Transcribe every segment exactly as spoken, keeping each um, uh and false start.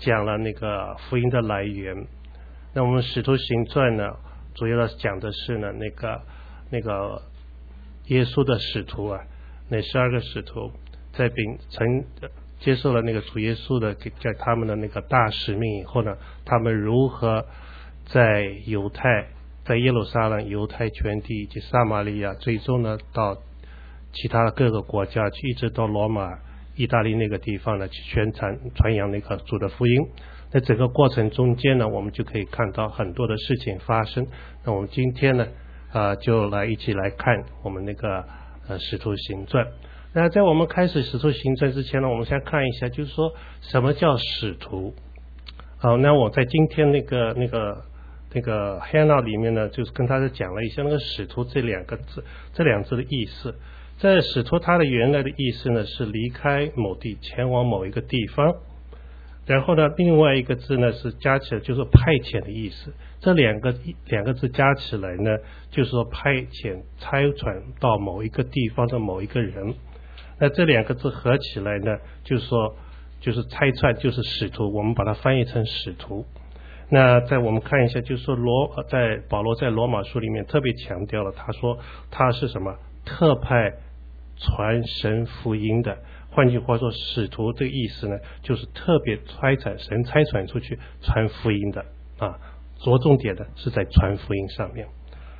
讲了那个福音的来源。那我们使徒行传呢，主要的讲的是呢那个那个耶稣的使徒啊，那十二个使徒在并曾接受了那个主耶稣的在他们的那个大使命以后呢，他们如何在犹太在耶路撒冷犹太全地以及撒玛利亚，最终呢到其他的各个国家去，一直到罗马意大利那个地方呢去宣传传扬那个主的福音。在整个过程中间呢，我们就可以看到很多的事情发生。那我们今天呢呃就来一起来看我们那个呃使徒行传。那在我们开始使徒行传之前呢，我们先看一下就是说什么叫使徒。好，那我在今天那个那个那个 handout 里面呢，就是跟大家讲了一下那个使徒这两个字这两字的意思。在使徒它的原来的意思呢是离开某地前往某一个地方，然后呢另外一个字呢是加起来就是派遣的意思。这两个两个字加起来呢就是说派遣差传到某一个地方的某一个人。那这两个字合起来呢就是说就是差传，就是使徒，我们把它翻译成使徒。那在我们看一下就是说罗在保罗在罗马书里面特别强调了，他说他是什么特派传神福音的。换句话说，使徒这个意思呢就是特别差传神差传出去传福音的啊，着重点的是在传福音上面。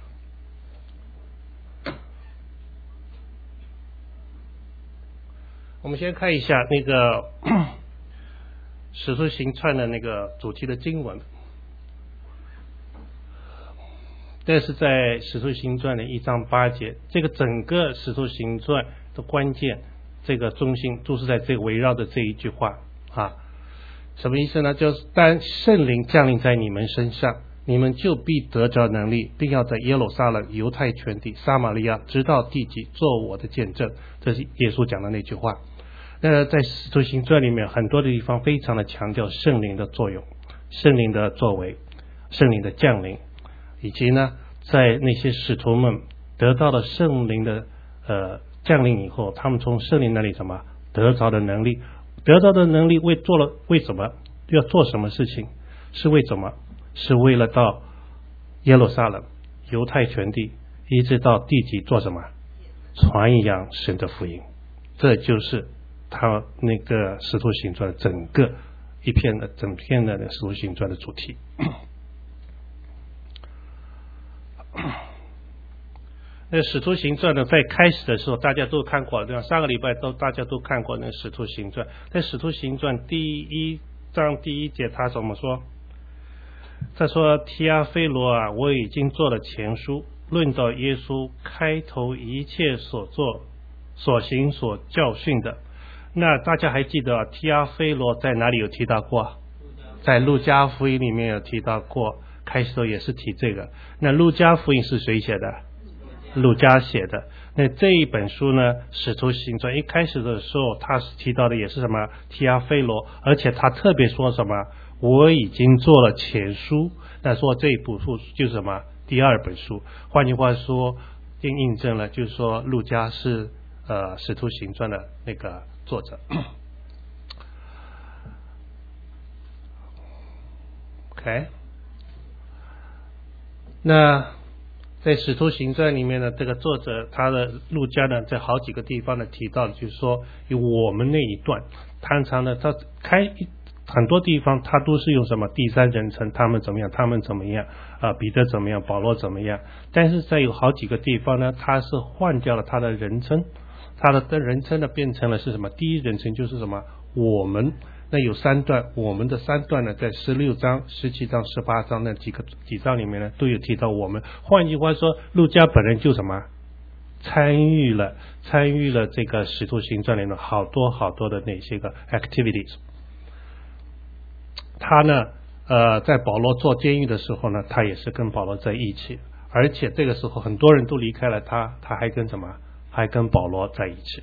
我们先看一下那个使徒行传的那个主题的经文，这是在使徒行传的一章八节。这个整个使徒行传的关键，这个中心都是在这个围绕着这一句话啊。什么意思呢？就是当圣灵降临在你们身上，你们就必得着能力，并要在耶路撒冷犹太全地撒玛利亚直到地极做我的见证。这是耶稣讲的那句话。那在使徒行传里面很多的地方非常的强调圣灵的作用，圣灵的作为，圣灵的降临，以及呢在那些使徒们得到了圣灵的呃降临以后，他们从圣灵那里什么得着的能力，得到的能力为做了为什么要做什么事情？是为什么？是为了到耶路撒冷犹太全地一直到地极做什么？传扬神的福音。这就是他那个使徒行传整个一片的整片的使徒行传的主题。那使徒行传呢，在开始的时候大家都看过，对吧？上个礼拜都大家都看过那使徒行传。在使徒行传第一章第一节他怎么说？他说提阿非罗啊，我已经做了前书，论到耶稣开头一切所做所行所教训的。那大家还记得提阿非罗在哪里有提到过？在路加福音里面有提到过，开始的时候也是提这个。那路加福音是谁写的？路加写的。那这一本书呢，使徒行传一开始的时候他是提到的也是什么？提阿非罗，而且他特别说什么？我已经做了前书。那说这一部书就是什么？第二本书。换句话说，印印证了就是说路加是呃使徒行传的那个作者。OK， 那在使徒行传里面呢，这个作者他的路加呢，在好几个地方呢提到，就是说有我们那一段，常常呢他开很多地方他都是用什么第三人称，他们怎么样，他们怎么样啊、呃，彼得怎么样，保罗怎么样。但是在有好几个地方呢，他是换掉了他的人称，他的人称呢变成了是什么？第一人称就是什么？我们。那有三段，我们的三段呢，在十六章、十七章、十八章那几个几章里面呢，都有提到我们。换句话说，路加本人就什么参与了参与了这个使徒行传里面好多好多的那些个 activities。他呢，呃，在保罗坐监狱的时候呢，他也是跟保罗在一起，而且这个时候很多人都离开了他，他还跟什么？还跟保罗在一起。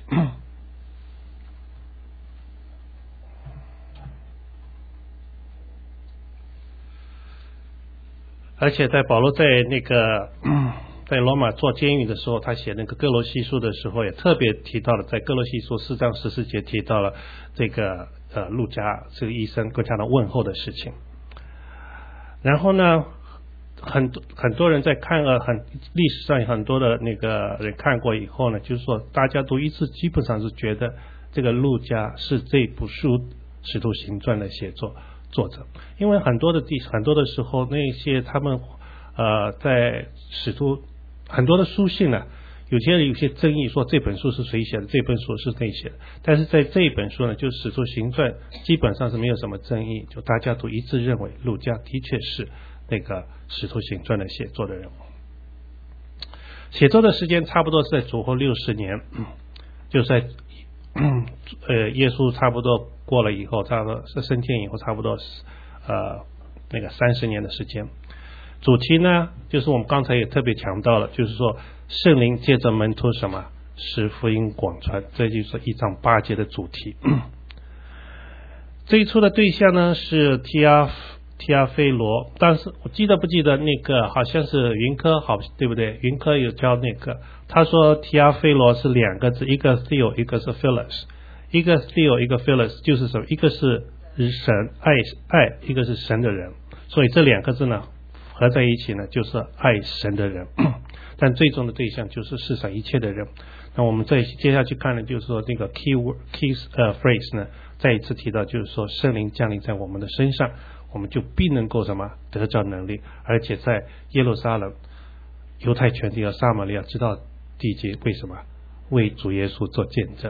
而且在保罗在那个在罗马做监狱的时候，他写那个哥罗西书的时候，也特别提到了，在哥罗西书四章十四节提到了这个呃路加这个医生跟他的问候的事情。然后呢，很多很多人在看了很历史上有很多的那个人看过以后呢，就是说大家都一致基本上是觉得这个路加是这部书《使徒行传》的写作作者，因为很多的地很多的时候那些他们呃在使徒很多的书信呢，有些有些争议说这本书是谁写的，这本书是谁写的，但是在这一本书呢，就《使徒行传》基本上是没有什么争议，就大家都一致认为路加的确是那个《使徒行传》的写作的人物。写作的时间差不多是在主后六十年，就在呃耶稣差不多过了以后，差不多是升天以后，差不多呃那个三十年的时间。主题呢，就是我们刚才也特别强调了，就是说圣灵借着门徒什么使福音广传，这就是一章八节的主题。这一出的对象呢是提阿提阿非罗，但是我记得不记得那个好像是云科，好对不对？云科有教那个，他说提阿非罗是两个字，一个 Theo 一个是 Philos， 一个 Theo 一个 Philos 就是什么？一个是神爱爱，一个是神的人，所以这两个字呢合在一起呢就是爱神的人，但最终的对象就是世上一切的人。那我们再接下去看呢，就是说那个 key word key 呃 phrase 呢再一次提到，就是说圣灵降临在我们的身上，我们就必能够什么得着能力，而且在耶路撒冷、犹太全地和撒玛利亚直到地极，为什么为主耶稣做见证。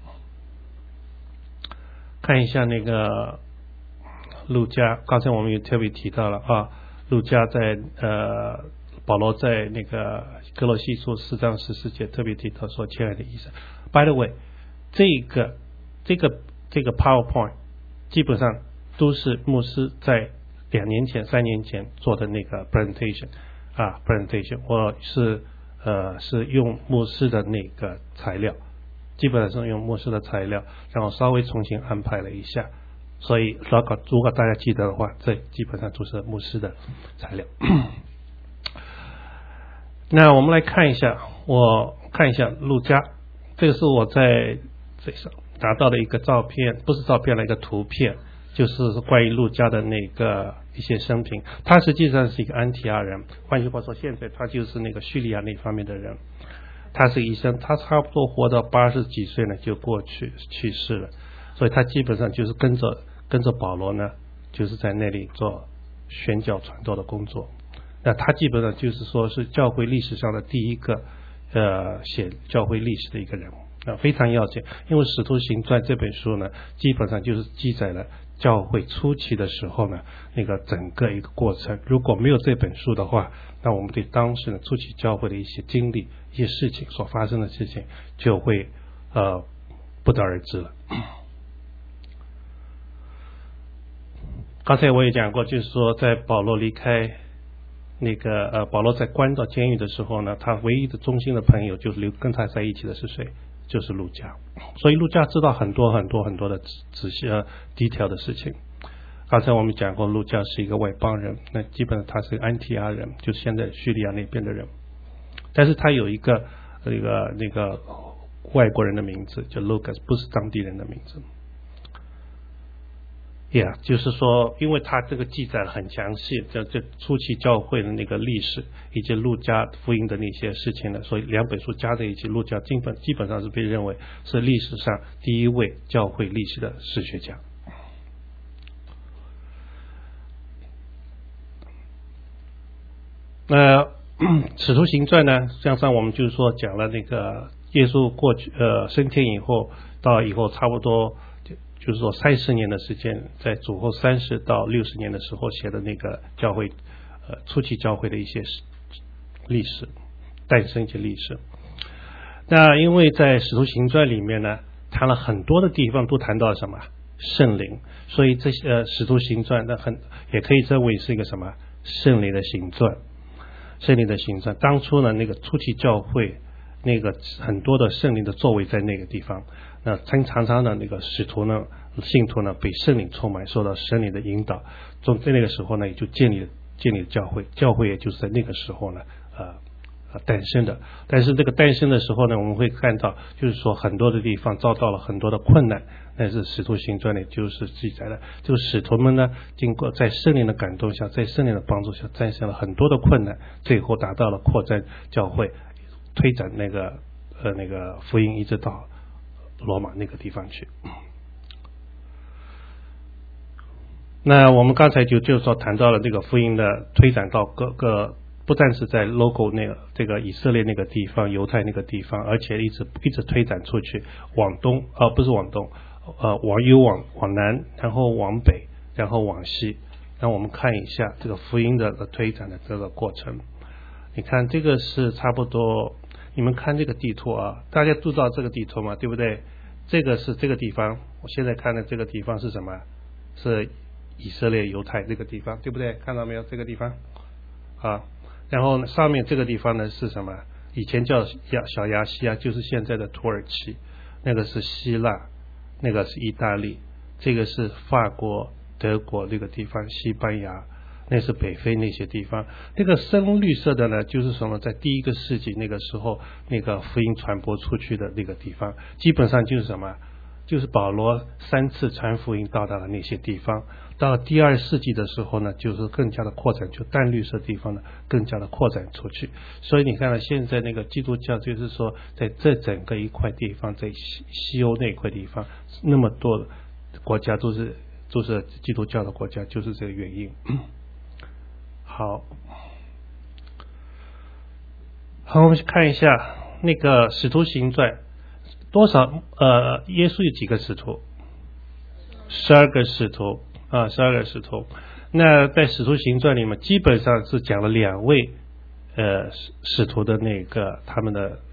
看一下那个路加，刚才我们也特别提到了啊，路加在呃保罗在那个哥罗西书四章十四节特别提到说，亲爱的医生 ，by the way， 这个这个这个 PowerPoint 基本上都是牧师在两年前、三年前做的那个 presentation 啊 presentation， 我是呃是用牧师的那个材料，基本上是用牧师的材料，然后稍微重新安排了一下。所以如果如果大家记得的话，这基本上都是牧师的材料。那我们来看一下，我看一下路加，这个是我在这上拿到的一个照片，不是照片了，一个图片，就是关于路加的那个一些生平。他实际上是一个安提阿人，换句话说，现在他就是那个叙利亚那方面的人。他是医生，他差不多活到八十几岁呢就过去去世了，所以他基本上就是跟着跟着保罗呢，就是在那里做宣教传道的工作。那他基本上就是说是教会历史上的第一个呃写教会历史的一个人物啊，非常要紧。因为《使徒行传》这本书呢，基本上就是记载了教会初期的时候呢那个整个一个过程。如果没有这本书的话，那我们对当时呢初期教会的一些经历、一些事情所发生的事情就会呃不得而知了。刚才我也讲过，就是说在保罗离开那个呃，保罗在关到监狱的时候呢，他唯一的忠心的朋友就是留跟他在一起的是谁？就是路加。所以路加知道很多很多很多的仔细呃低调的事情。刚才我们讲过，路加是一个外邦人，那基本上他是安提阿人，就是现在叙利亚那边的人。但是他有一个那个那个外国人的名字，叫 Lucas， 不是当地人的名字。Yeah， 就是说，因为他这个记载很详细，这这初期教会的那个历史，以及路加福音的那些事情呢，所以两本书加在一起，路加基本基本上是被认为是历史上第一位教会历史的史学家。那使徒行传呢，像上我们就是说讲了那个耶稣过去呃升天以后，到以后差不多。就是说三十年的时间，在主后三十到六十年的时候写的那个教会呃初期教会的一些历史，诞生一些历史。那因为在使徒行传里面呢，谈了很多的地方都谈到什么圣灵，所以这些呃使徒行传那很也可以认为是一个什么圣灵的行传，圣灵的行传。当初呢那个初期教会那个很多的圣灵的作为在那个地方。那常常的那个使徒呢、信徒呢，被圣灵充满，受到圣灵的引导，从在那个时候呢，也就建立建立了教会，教会也就是在那个时候呢，呃诞生的。但是这个诞生的时候呢，我们会看到，就是说很多的地方遭到了很多的困难。但是使徒行传里就是记载了，这个使徒们呢，经过在圣灵的感动下，在圣灵的帮助下，战胜了很多的困难，最后达到了扩展教会，推展那个呃那个福音，一直到罗马那个地方去。那我们刚才就就是说谈到了这个福音的推展到各个，不但是在 local 那个这个以色列那个地方、犹太那个地方，而且一直一直推展出去，往东呃不是往东，呃往右往往南，然后往北，然后往西。让我们看一下这个福音的推展的这个过程。你看这个是差不多，你们看这个地图啊，大家知道这个地图嘛，对不对？这个是这个地方，我现在看的这个地方是什么？是以色列犹太这个地方，对不对？看到没有？这个地方啊，然后上面这个地方呢是什么？以前叫亚小亚细亚，就是现在的土耳其，那个是希腊，那个是意大利，这个是法国、德国这个地方，西班牙，那是北非那些地方。那个深绿色的呢，就是什么？在第一个世纪那个时候，那个福音传播出去的那个地方，基本上就是什么？就是保罗三次传福音到达了那些地方。到了第二世纪的时候呢，就是更加的扩展，就淡绿色地方呢更加的扩展出去。所以你看到现在那个基督教，就是说在这整个一块地方，在西西欧那一块地方，那么多的国家都是都是基督教的国家，就是这个原因。好，好，我们看一下那个使徒行传。多少呃，耶稣有几个使徒？十二个使徒啊，十二个使徒。那在使徒行传里面，基本上是讲了两位呃使徒的那个他们的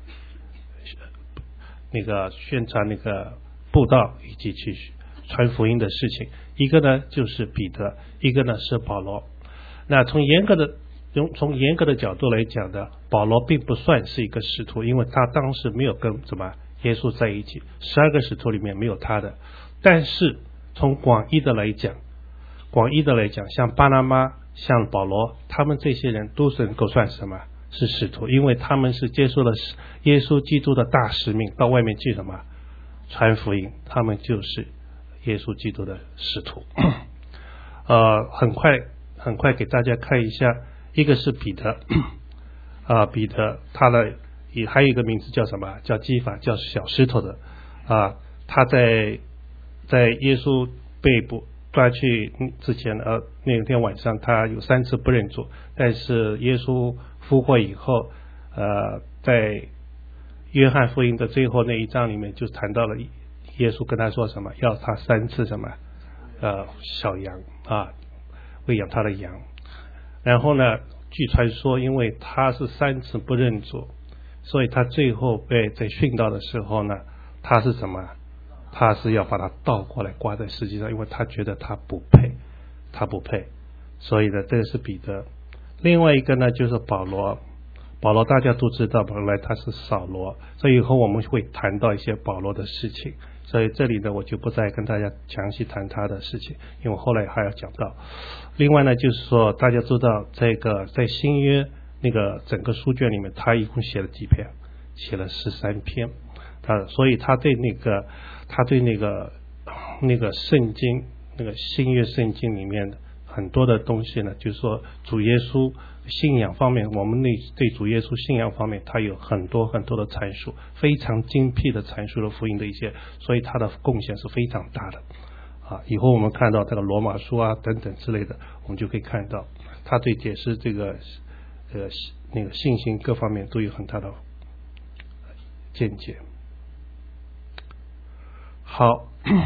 那个宣传那个布道以及去传福音的事情。一个呢就是彼得，一个呢是保罗。那从严格的从从严格的角度来讲的，保罗并不算是一个使徒，因为他当时没有跟什么耶稣在一起，十二个使徒里面没有他的。但是从广义的来讲，广义的来讲，像巴拿马、像保罗，他们这些人都是能够算什么？是使徒，因为他们是接受了耶稣基督的大使命，到外面去什么？传福音，他们就是耶稣基督的使徒。呃，很快很快给大家看一下，一个是彼得，啊、呃，彼得他的。也还有一个名字叫什么？叫基法，叫小石头的啊。他在在耶稣被捕抓去之前，呃，那天晚上他有三次不认主，但是耶稣复活以后，呃，在约翰福音的最后那一章里面就谈到了耶稣跟他说什么，要他三次什么呃小羊啊，喂养他的羊。然后呢，据传说，因为他是三次不认主，所以他最后被在殉道的时候呢，他是什么？他是要把他倒过来挂在十字架上，因为他觉得他不配，他不配。所以呢，这个是彼得。另外一个呢，就是保罗。保罗大家都知道，本来他是扫罗，所以以后我们会谈到一些保罗的事情。所以这里呢，我就不再跟大家详细谈他的事情，因为后来还要讲到。另外呢，就是说大家知道这个在新约那个整个书卷里面，他一共写了几篇？写了十三篇。他所以他对那个他对那个那个圣经那个新约圣经里面很多的东西呢，就是说主耶稣信仰方面，我们那对主耶稣信仰方面，他有很多很多的阐述，非常精辟的阐述了福音的一些，所以他的贡献是非常大的啊。以后我们看到这个罗马书啊等等之类的，我们就可以看到他对解释这个呃那个信心各方面都有很大的见解。好，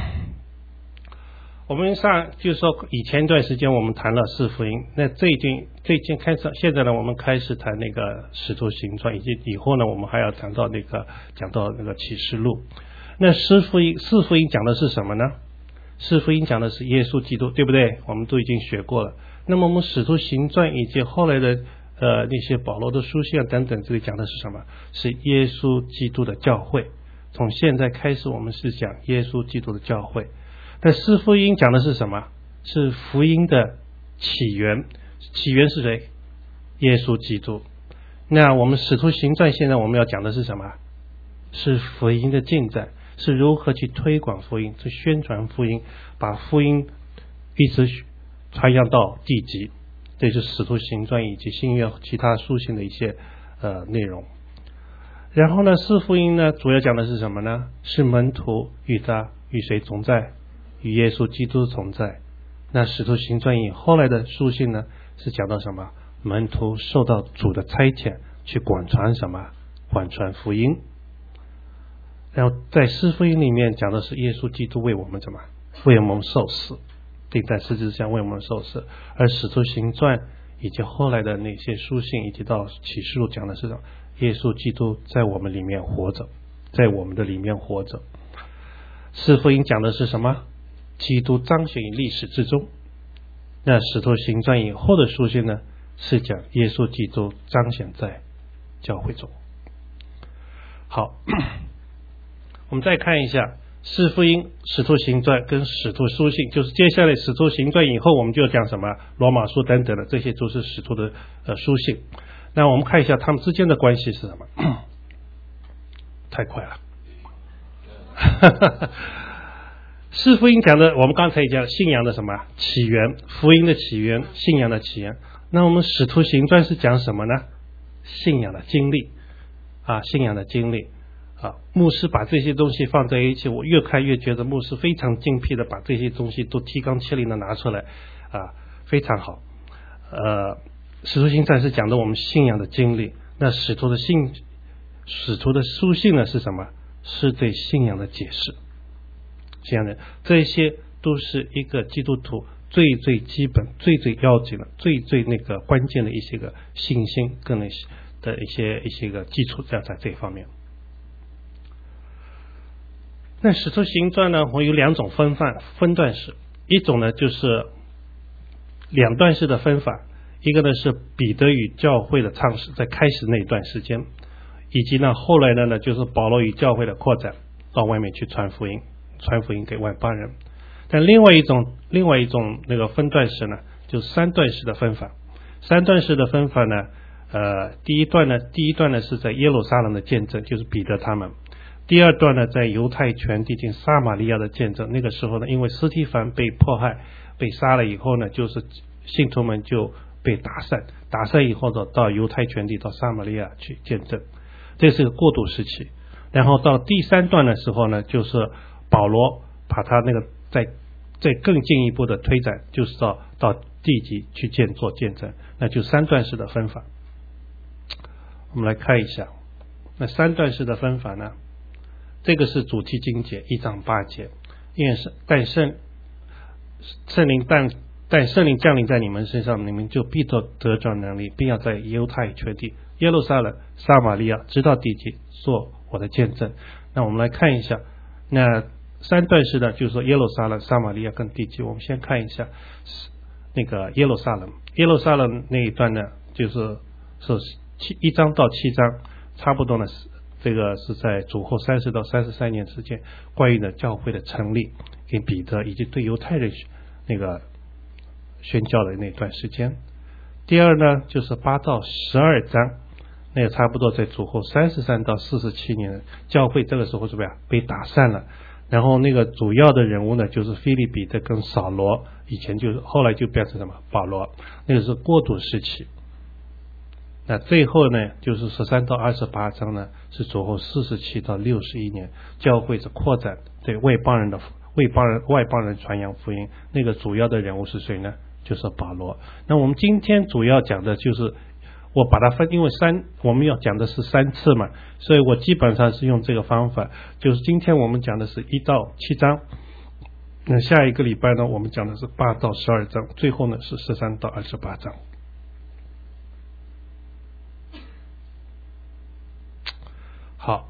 我们上就是说以前一段时间我们谈了四福音，那最近最近开始现在呢，我们开始谈那个使徒行传，以及以后呢我们还要谈到那个讲到那个启示录。那四福音四福音讲的是什么呢？四福音讲的是耶稣基督，对不对？我们都已经学过了。那么我们使徒行传以及后来的呃那些保罗的书信等等，这里讲的是什么？是耶稣基督的教会。从现在开始我们是讲耶稣基督的教会。那四福音讲的是什么？是福音的起源。起源是谁？耶稣基督。 那我们使徒行传现在我们要讲的是什么？是福音的进展，是如何去推广福音，去宣传福音，把福音一直传扬到地极。这是使徒行传以及新约其他书信的一些呃内容。然后呢，四福音呢主要讲的是什么呢？是门徒与他与谁同在？与耶稣基督同在。那使徒行传以后来的书信呢，是讲到什么？门徒受到主的差遣去广传什么？广传福音。然后在四福音里面讲的是耶稣基督为我们怎么？为我们受死，钉在十字架为我们受死。而使徒行传以及后来的那些书信以及到启示录讲的是什么？耶稣基督在我们里面活着，在我们的里面活着。四福音讲的是什么？基督彰显于历史之中。那使徒行传以后的书信呢，是讲耶稣基督彰显在教会中。好，我们再看一下四福音、使徒行传跟使徒书信，就是接下来使徒行传以后我们就讲什么罗马书等等的，这些都是使徒的呃书信。那我们看一下他们之间的关系是什么？太快了。四福音讲的，我们刚才也讲信仰的什么起源，福音的起源，信仰的起源。那我们使徒行传是讲什么呢？信仰的经历啊，信仰的经历啊。牧师把这些东西放在一起，我越看越觉得牧师非常精辟的把这些东西都提纲挈领的拿出来啊，非常好。呃，使徒行传是讲的我们信仰的经历，那使徒的信，使徒的书信呢是什么？是对信仰的解释。这样的，这些都是一个基督徒最最基本、最最要紧的、最最那个关键的一些个信心跟那些的一些一些个基础，在在这方面。那使徒行传呢，我有两种分法分段式，一种呢就是两段式的分法，一个呢是彼得与教会的创始，在开始那一段时间，以及呢后来的呢就是保罗与教会的扩展，到外面去传福音。传福音给外邦人。但另外一种另外一种那个分段式呢，就是三段式的分法。三段式的分法呢，呃，第一段呢，第一段呢是在耶路撒冷的见证，就是彼得他们；第二段呢，在犹太全地进撒玛利亚的见证。那个时候呢，因为司提反被迫害、被杀了以后呢，就是信徒们就被打散，打散以后呢，到犹太全地到撒玛利亚去见证，这是个过渡时期。然后到第三段的时候呢，就是保罗把他那个再再更进一步的推展，就是到到地级去见做见证，那就三段式的分法。我们来看一下，那三段式的分法呢，这个是主题经节一章八节，因为是但圣圣灵但但圣灵降临在你们身上，你们就必得得着能力，并要在犹太全地、耶路撒冷、撒玛利亚直到地极做我的见证。那我们来看一下，那三段式呢，就是说耶路撒冷、撒玛利亚跟地极。我们先看一下那个耶路撒冷，耶路撒冷那一段呢，就是是七一章到七章，差不多呢，这个是在主后三十到三十三年之间，关于呢教会的成立，给彼得以及对犹太人那个宣教的那段时间。第二呢，就是八到十二章，那也差不多在主后三十三到四十七年，教会这个时候怎么样被打散了。然后那个主要的人物呢，就是腓利比的跟扫罗，以前就是后来就变成什么保罗，那个是过渡时期。那最后呢，就是十三到二十八章呢，是主后四十七到六十一年，教会是扩展对外邦人的外邦人外邦人传扬福音。那个主要的人物是谁呢？就是保罗。那我们今天主要讲的就是。我把它分，因为三我们要讲的是三次嘛，所以我基本上是用这个方法，就是今天我们讲的是一到七章，那下一个礼拜呢，我们讲的是八到十二章，最后呢是十三到二十八章。好，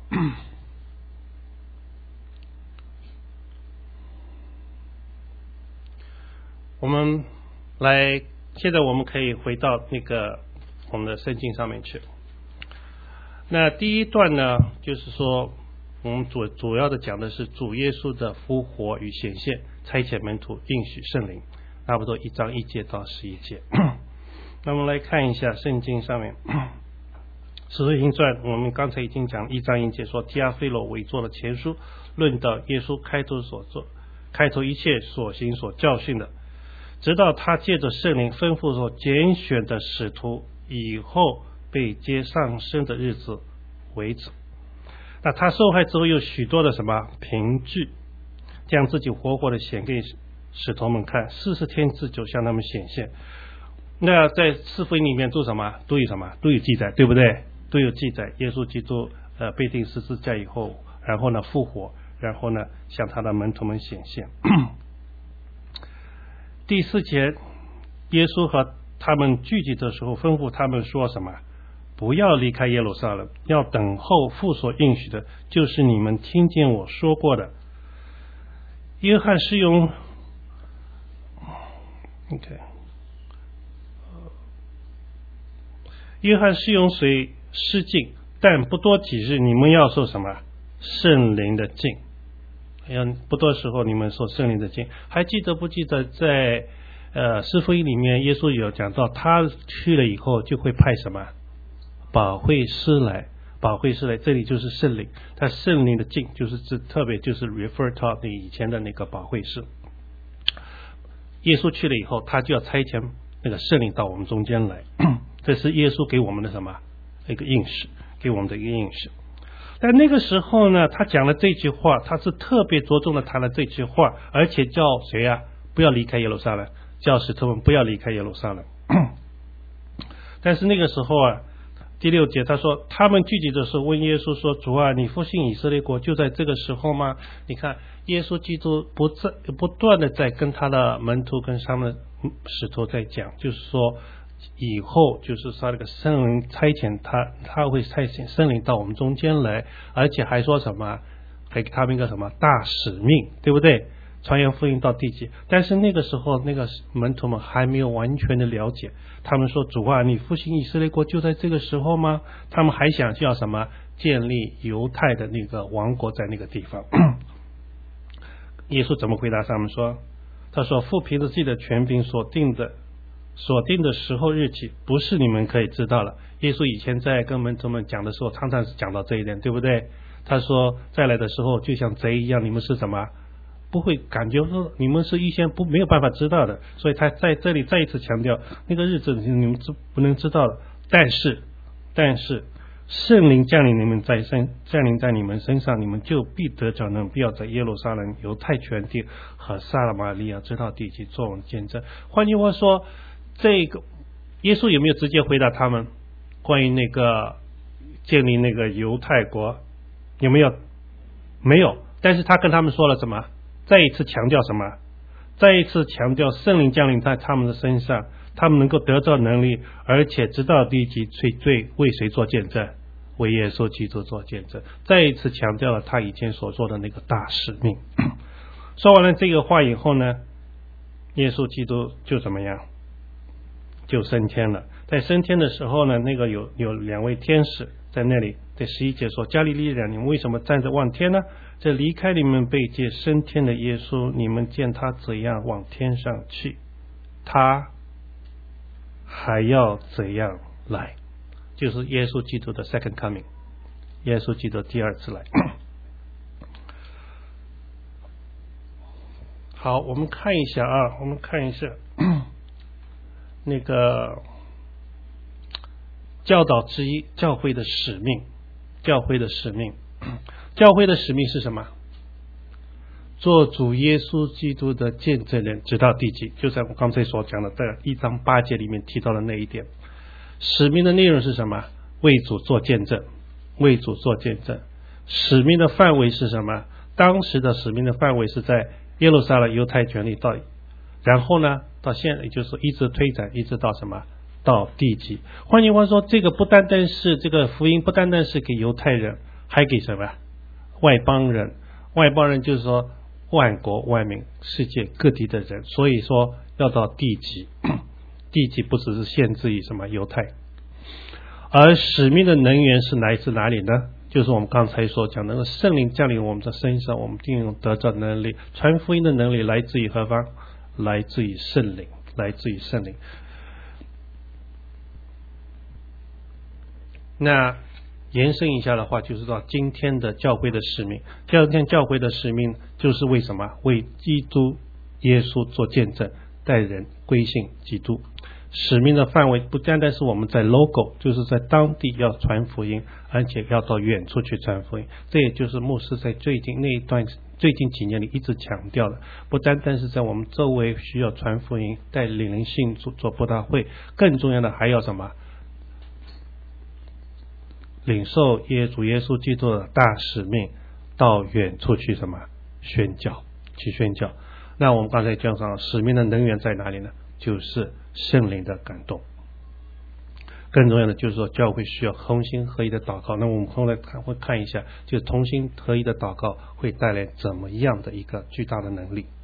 我们来，现在我们可以回到那个我们的圣经上面去。那第一段呢，就是说我们主主要的讲的是主耶稣的复活与显现，差遣门徒，应许圣灵，差不多一章一节到十一节。那我们来看一下圣经上面使徒行传我们刚才已经讲一章一节说，提阿非罗伪作了前书，论到耶稣开头所做开头一切所行所教训的，直到他借着圣灵吩咐所拣选的使徒以后被接上升的日子为止。那他受害之后有许多的什么凭据，将自己活活的显给使徒们看，四十天之久向他们显现。那在四福音里面都什么都有什么都有记载，对不对？都有记载耶稣基督呃被钉十字架以后，然后呢复活，然后呢向他的门徒们显现。第四节，耶稣和他们聚集的时候吩咐他们说什么？不要离开耶路撒冷，要等候父所应许的，就是你们听见我说过的。约翰是用 OK 约翰是用水施浸，但不多几日你们要受什么？圣灵的浸。不多时候你们受圣灵的浸。还记得不记得在呃四福音里面耶稣有讲到，他去了以后就会派什么保惠师来，保惠师来，这里就是圣灵，他圣灵的浸就是指特别就是 refer to 你以前的那个保惠师。耶稣去了以后，他就要差遣那个圣灵到我们中间来，这是耶稣给我们的什么一个应许，给我们的一个应许。但那个时候呢，他讲了这句话，他是特别着重的谈了这句话，而且叫谁呀、啊？不要离开耶路撒冷，叫使徒们不要离开耶路撒冷。但是那个时候啊，第六节他说，他们聚集的时候问耶稣说，主啊，你复兴以色列国就在这个时候吗？你看耶稣基督不在不断的在跟他的门徒跟他们使徒在讲，就是说以后就是说那个圣灵差遣他，他会差遣圣灵到我们中间来，而且还说什么，还给他们一个什么大使命，对不对？传扬福音到地极。但是那个时候那个门徒们还没有完全的了解，他们说，主啊，你复兴以色列国就在这个时候吗？他们还想要什么建立犹太的那个王国在那个地方。耶稣怎么回答他们说？他说，父凭着自己的权柄所定的所定的时候日期，不是你们可以知道了。耶稣以前在跟门徒们讲的时候常常是讲到这一点，对不对？他说再来的时候就像贼一样，你们是什么不会感觉说你们是预先不没有办法知道的，所以他在这里再一次强调那个日子你们不能知道的。但是但是圣灵降临你们在身降临在你们身上，你们就必得着能必要在耶路撒冷、犹太全地和撒拉马利亚直到地极做我们见证。换句话说，这个耶稣有没有直接回答他们关于那个建立那个犹太国？有没有？没有。但是他跟他们说了什么？再一次强调什么？再一次强调圣灵降临在他们的身上，他们能够得到能力，而且直到地极最最为谁做见证？为耶稣基督做见证。再一次强调了他以前所做的那个大使命。说完了这个话以后呢，耶稣基督就怎么样？就升天了。在升天的时候呢，那个有有两位天使在那里，在十一节说，加利利人，你们为什么站着望天呢？这离开你们被接升天的耶稣，你们见他怎样往天上去，他还要怎样来，就是耶稣基督的 second coming， 耶稣基督第二次来。好，我们看一下啊，我们看一下那个教导之一，教会的使命。教会的使命，教会的使命是什么？做主耶稣基督的见证人，直到地极。就像我刚才所讲的，在一章八节里面提到的那一点。使命的内容是什么？为主做见证，为主做见证。使命的范围是什么？当时的使命的范围是在耶路撒冷、犹太全地到，然后呢，到现在也就是一直推展，一直到什么？到地极。换句话说，这个不单单是这个福音，不单单是给犹太人，还给什么？外邦人。外邦人就是说万国万民，世界各地的人。所以说要到地极，地极不只是限制于什么犹太。而使命的能源是来自哪里呢？就是我们刚才所讲的圣灵降临我们的身上，我们定有得着能力。传福音的能力来自于何方？来自于圣灵，来自于圣灵。 那延伸一下的话，就是到今天的教会的使命。今天教会的使命就是为什么？为基督耶稣做见证，带人归信基督。使命的范围不单单是我们在 logo， 就是在当地要传福音，而且要到远处去传福音。这也就是牧师在最近那一段最近几年里一直强调的，不单单是在我们周围需要传福音，带领人信主做布道会，更重要的还要什么？领受耶主耶稣基督的大使命，到远处去什么宣教，去宣教。那我们刚才讲上使命的能源在哪里呢？就是圣灵的感动。更重要的就是说，教会需要同心合一的祷告。那我们后来看会看一下，就是同心合一的祷告会带来怎么样的一个巨大的能力。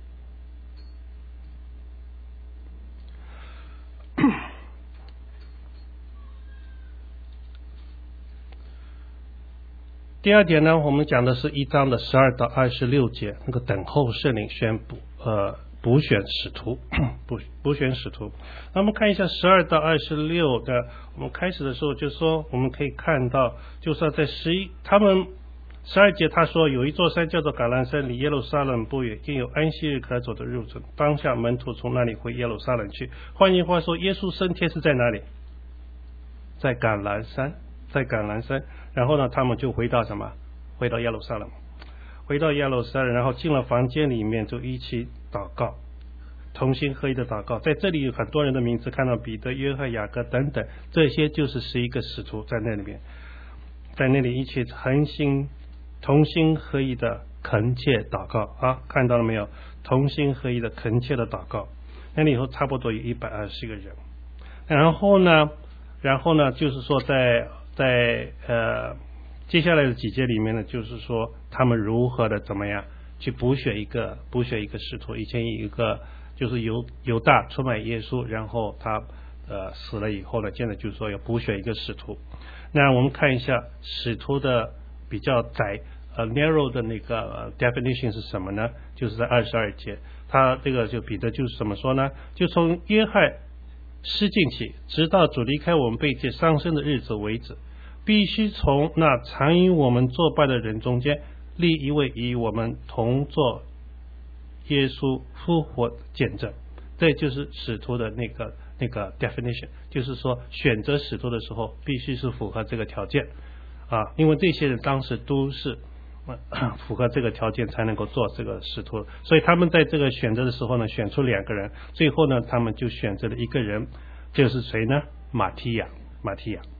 第二点呢，我们讲的是一章的十二到二十六节，那个等候圣灵宣布呃补选使徒补补选使徒。那我们看一下十二到二十六的，我们开始的时候就说，我们可以看到，就是说在十一他们十二节他说，有一座山叫做橄榄山，离耶路撒冷不远，因有安息日可走的路程，当下门徒从那里回耶路撒冷去。换句话说，耶稣升天是在哪里？在橄榄山，在橄榄山。然后呢，他们就回到什么？回到耶路撒冷，回到耶路撒冷，然后进了房间里面，就一起祷告，同心合一的祷告。在这里有很多人的名字，看到彼得、约翰、雅各等等，这些就是十一个使徒在那里面，在那里一起同心同心合一的恳切祷告啊，看到了没有？同心合一的恳切的祷告。那里以后差不多有一百二十个人。然后呢，然后呢，就是说在在呃接下来的几节里面呢，就是说他们如何的怎么样去补选一个补选一个使徒。以前有一个就是犹犹大出卖耶稣，然后他呃死了以后呢，现在就是说要补选一个使徒。那我们看一下使徒的比较窄呃 narrow 的那个、呃、definition 是什么呢？就是在二十二节，他这个就彼得就是怎么说呢？就从约翰施浸起，直到主离开我们被借上升的日子为止，必须从那常与我们作伴的人中间立一位与我们同作耶稣复活见证。这就是使徒的那个那个 definition， 就是说选择使徒的时候必须是符合这个条件啊，因为这些人当时都是符合这个条件才能够做这个使徒，所以他们在这个选择的时候呢，选出两个人，最后呢，他们就选择了一个人，就是谁呢？马提亚，马提亚。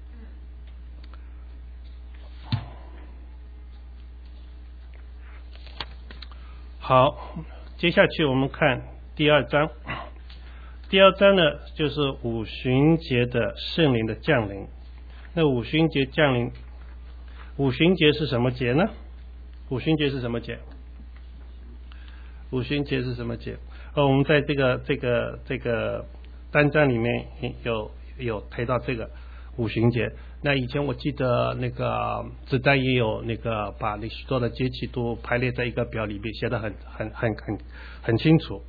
好，接下去我们看第二章。第二章呢，就是五旬节的圣灵的降临。那五旬节降临，五旬节是什么节呢？五旬节是什么节？五旬节是什么节？哦，我们在这个这个这个单章里面有有提到这个五旬节。那以前我记得那个子弹也有那个把那许多的节气都排列在一个表里面，写得很很很很很清楚。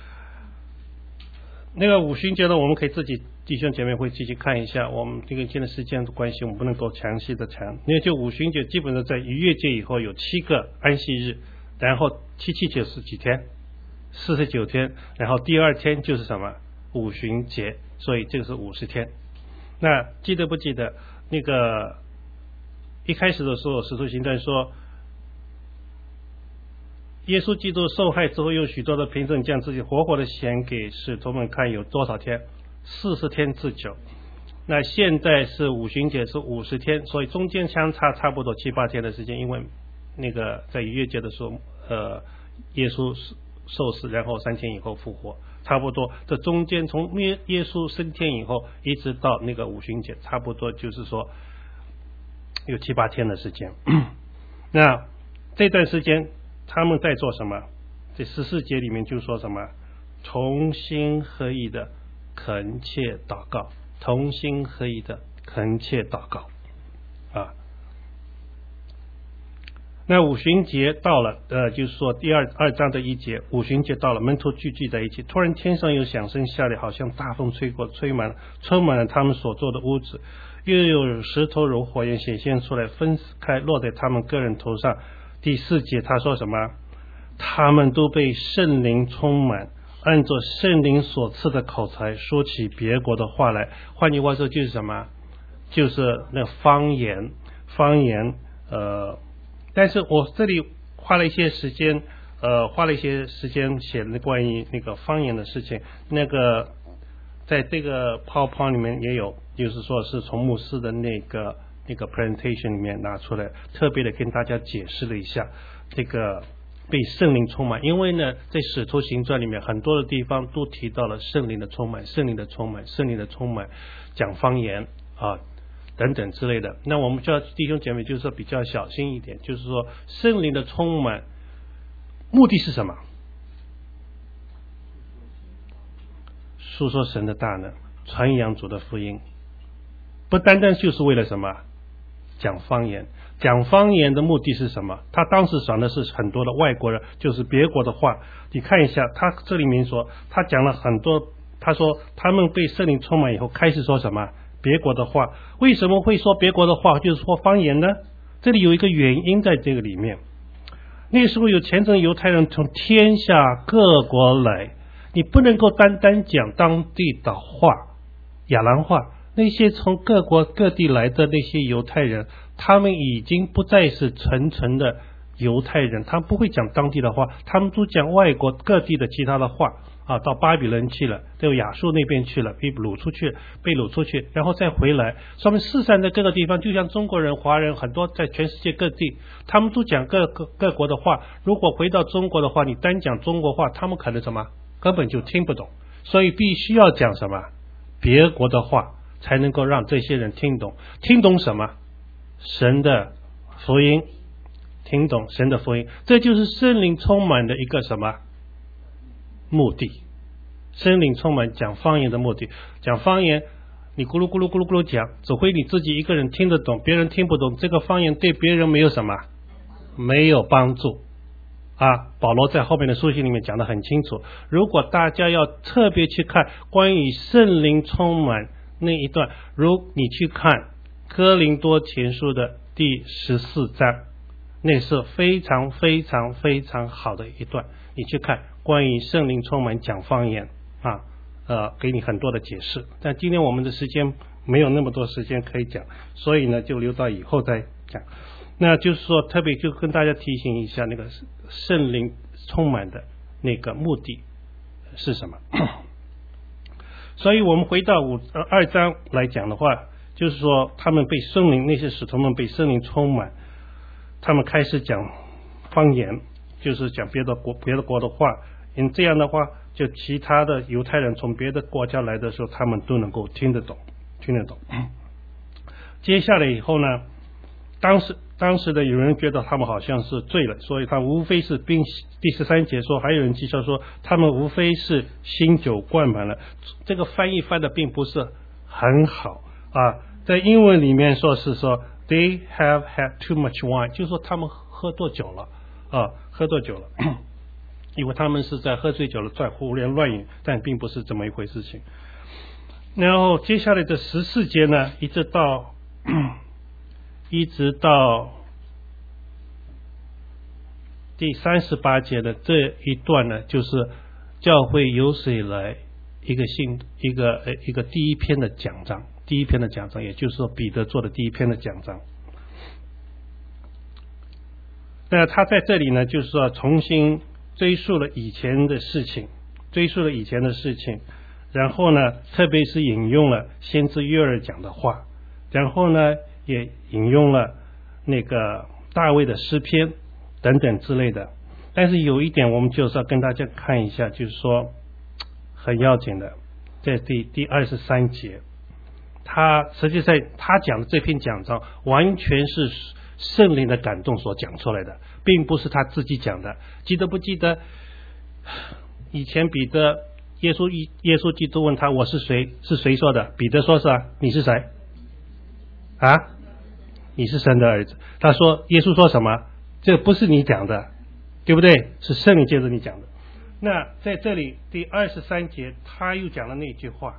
那个五旬节呢，我们可以自己弟兄姐妹会继续看一下。我们这个现在时间的关系，我们不能够详细的谈。因为就五旬节基本上在逾越节以后有七个安息日，然后七七九十几天，四十九天，然后第二天就是什么五旬节，所以这个是五十天。那记得不记得那个一开始的时候，使徒行传说，耶稣基督受害之后，用许多的凭证将自己活活的显给使徒们看，有多少天？四十天之久。那现在是五旬节是五十天，所以中间相差差不多七八天的时间。因为那个在逾越节的时候，呃，耶稣受死，然后三天以后复活，差不多这中间从耶耶稣升天以后，一直到那个五旬节，差不多就是说有七八天的时间。那这段时间他们在做什么？这十四节里面就说什么？同心合意的恳切祷告，同心合意的恳切祷告啊。 那五旬节到了，呃，就是说第二二章的一节，五旬节到了，门徒聚集在一起，突然天上有响声下来，好像大风吹过，吹满充满了他们所坐的屋子，又有石头如火焰显现出来，分开落在他们个人头上。第四节他说什么？他们都被圣灵充满，按照圣灵所赐的口才说起别国的话来。换句话说就是什么？就是那方言，方言，呃。但是我这里花了一些时间，呃，花了一些时间写的关于那个方言的事情。那个在这个 PowerPoint 里面也有，就是说是从牧师的那个那个 presentation 里面拿出来，特别的跟大家解释了一下这个被圣灵充满。因为呢，在使徒行传里面很多的地方都提到了圣灵的充满，圣灵的充满，圣灵的充满，讲方言啊。等等之类的，那我们就要弟兄姐妹就是说比较小心一点，就是说圣灵的充满目的是什么？述说神的大能，传扬主的福音，不单单就是为了什么？讲方言。讲方言的目的是什么？他当时讲的是很多的外国人，就是别国的话。你看一下他这里面说，他讲了很多，他说他们被圣灵充满以后开始说什么？别国的话。为什么会说别国的话，就是说方言呢？这里有一个原因在这个里面。那时候有虔诚犹太人从天下各国来，你不能够单单讲当地的话，亚兰话。那些从各国各地来的那些犹太人，他们已经不再是纯纯的犹太人，他们不会讲当地的话，他们都讲外国各地的其他的话啊，到巴比伦去了，到亚述那边去了，被掳出去，被掳出去，然后再回来。说明四散在各个地方，就像中国人、华人很多在全世界各地，他们都讲各各各国的话。如果回到中国的话，你单讲中国话，他们可能什么根本就听不懂，所以必须要讲什么别国的话，才能够让这些人听懂。听懂什么？神的福音，听懂神的福音，这就是圣灵充满的一个什么目的？圣灵充满讲方言的目的。讲方言你咕噜咕噜咕噜咕噜讲，只会你自己一个人听得懂，别人听不懂，这个方言对别人没有什么没有帮助啊。保罗在后面的书信里面讲得很清楚，如果大家要特别去看关于圣灵充满那一段，如你去看哥林多前书的第十四章，那是非常非常非常好的一段，你去看关于圣灵充满讲方言啊，呃，给你很多的解释。但今天我们的时间没有那么多时间可以讲，所以呢就留到以后再讲。那就是说特别就跟大家提醒一下，那个圣灵充满的那个目的是什么。所以我们回到五呃二章来讲的话，就是说他们被圣灵，那些使徒们被圣灵充满，他们开始讲方言，就是讲别的国别的国的话。因这样的话，就其他的犹太人从别的国家来的时候，他们都能够听得懂，听得懂。接下来以后呢，当时当时的有人觉得他们好像是醉了，所以他无非是并第十三节说，还有人讥笑说他们无非是新酒灌满了。这个翻译翻的并不是很好啊，在英文里面说是说 they have had too much wine， 就是说他们喝多酒了啊，喝多酒了。因为他们是在喝醉酒了在胡言乱语，但并不是这么一回事情。然后接下来的十四节呢，一直到一直到第三十八节的这一段呢，就是教会有史以来一个信一个一个第一篇的讲章，第一篇的讲章，也就是说彼得做的第一篇的讲章。那他在这里呢，就是说重新追溯了以前的事情，追溯了以前的事情，然后呢，特别是引用了先知约珥讲的话，然后呢，也引用了那个大卫的诗篇等等之类的。但是有一点我们就是要跟大家看一下，就是说很要紧的，在第第二十三节，他实际上他讲的这篇讲章完全是圣灵的感动所讲出来的，并不是他自己讲的。记得不记得以前彼得耶稣耶稣基督问他我是谁，是谁说的？彼得说是啊，你是谁啊？你是神的儿子。他说耶稣说什么？ 这不是你讲的，对不对？是圣灵借着你讲的。那在这里第二十三节他又讲了那句话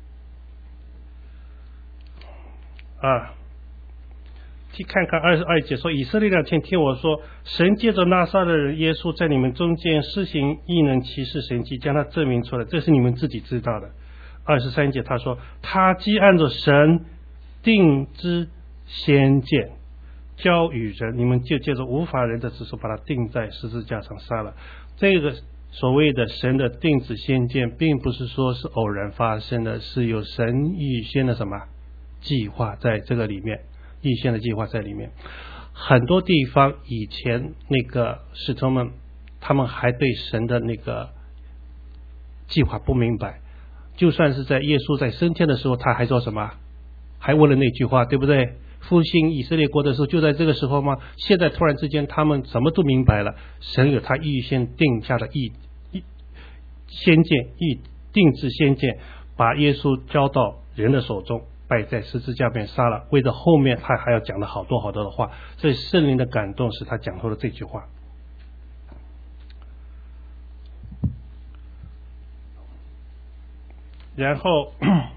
啊，去看看二十二节说，以色列人请听我说，神借着拿撒勒人耶稣在你们中间施行异能奇事神迹，将他证明出来，这是你们自己知道的。二十三节他说，他既按着神定之先见交与人，你们就借着无法人的指示把他钉在十字架上杀了。这个所谓的神的定旨先见，并不是说是偶然发生的，是有神预先的什么计划在这个里面，预先的计划在里面。很多地方以前那个使徒们，他们还对神的那个计划不明白，就算是在耶稣在升天的时候，他还说什么，还问了那句话，对不对？复兴以色列国的时候就在这个时候吗？现在突然之间他们什么都明白了，神有他预先定下的意先见，意定制先见，把耶稣交到人的手中，摆在十字架边杀了，为了后面他还要讲了好多好多的话，所以圣灵的感动使他讲出了这句话。然后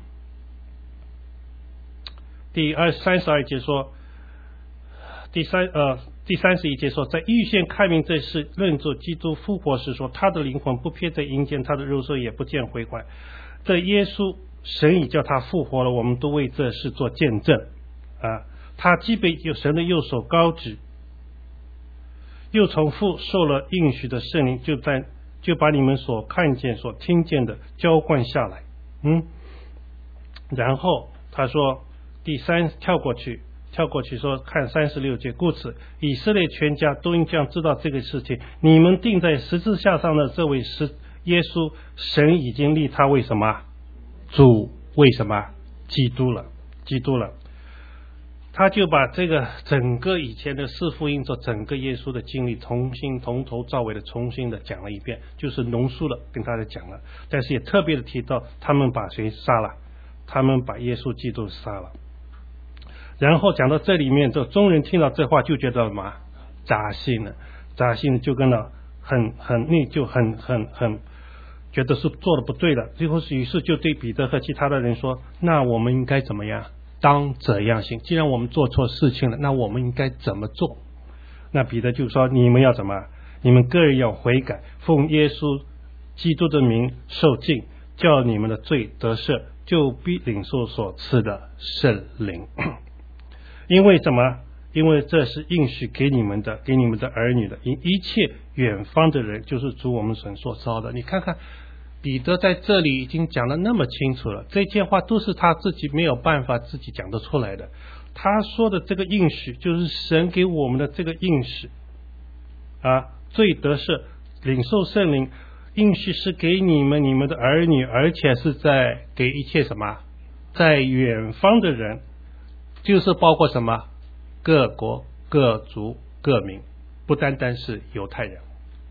第二三十二节说，第三呃第三十一节说，在预先开明这事，论作基督复活时说，他的灵魂不撇在阴间，他的肉身也不见毁坏。这耶稣神已叫他复活了，我们都为这事做见证啊。他既被有神的右手高举，又从父受了应许的圣灵，就在就把你们所看见所听见的浇灌下来。嗯，然后他说第三跳过去跳过去说，看三十六节，故此以色列全家都应将知道这个事情，你们钉在十字架上的这位是耶稣，神已经立他为什么主，为什么基督了基督了。他就把这个整个以前的四福音，做整个耶稣的经历重新从头到尾的重新的讲了一遍，就是浓缩了跟大家讲了，但是也特别的提到他们把谁杀了，他们把耶稣基督杀了。然后讲到这里面，这众人听到这话就觉得什么扎心了，扎心了，就跟了很很内疚，很很很觉得是做的不对了。最后是于是就对彼得和其他的人说，那我们应该怎么样？当这样行，既然我们做错事情了，那我们应该怎么做？那彼得就说，你们要怎么？你们个人要悔改，奉耶稣基督的名受浸，叫你们的罪得赦，就必领受所赐的圣灵。因为什么？因为这是应许给你们的，给你们的儿女的，因一切远方的人就是主我们神所召的。你看看彼得在这里已经讲得那么清楚了，这些话都是他自己没有办法自己讲得出来的。他说的这个应许就是神给我们的这个应许啊，罪得赦，领受圣灵，应许是给你们你们的儿女，而且是在给一切什么在远方的人，就是包括什么各国各族各民，不单单是犹太人。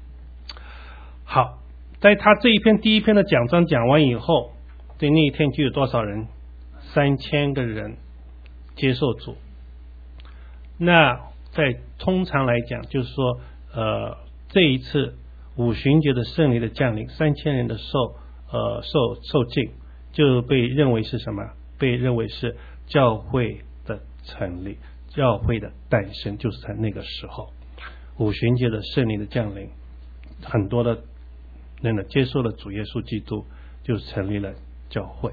好，在他这一篇第一篇的讲章讲完以后，对那一天就有多少人？三千个人接受主。那在通常来讲，就是说呃，这一次五旬节的圣灵的降临，三千人的受呃受受浸，就被认为是什么？被认为是教会的成立，教会的诞生，就是在那个时候，五旬节的圣灵的降临，很多的人呢接受了主耶稣基督，就成立了教会。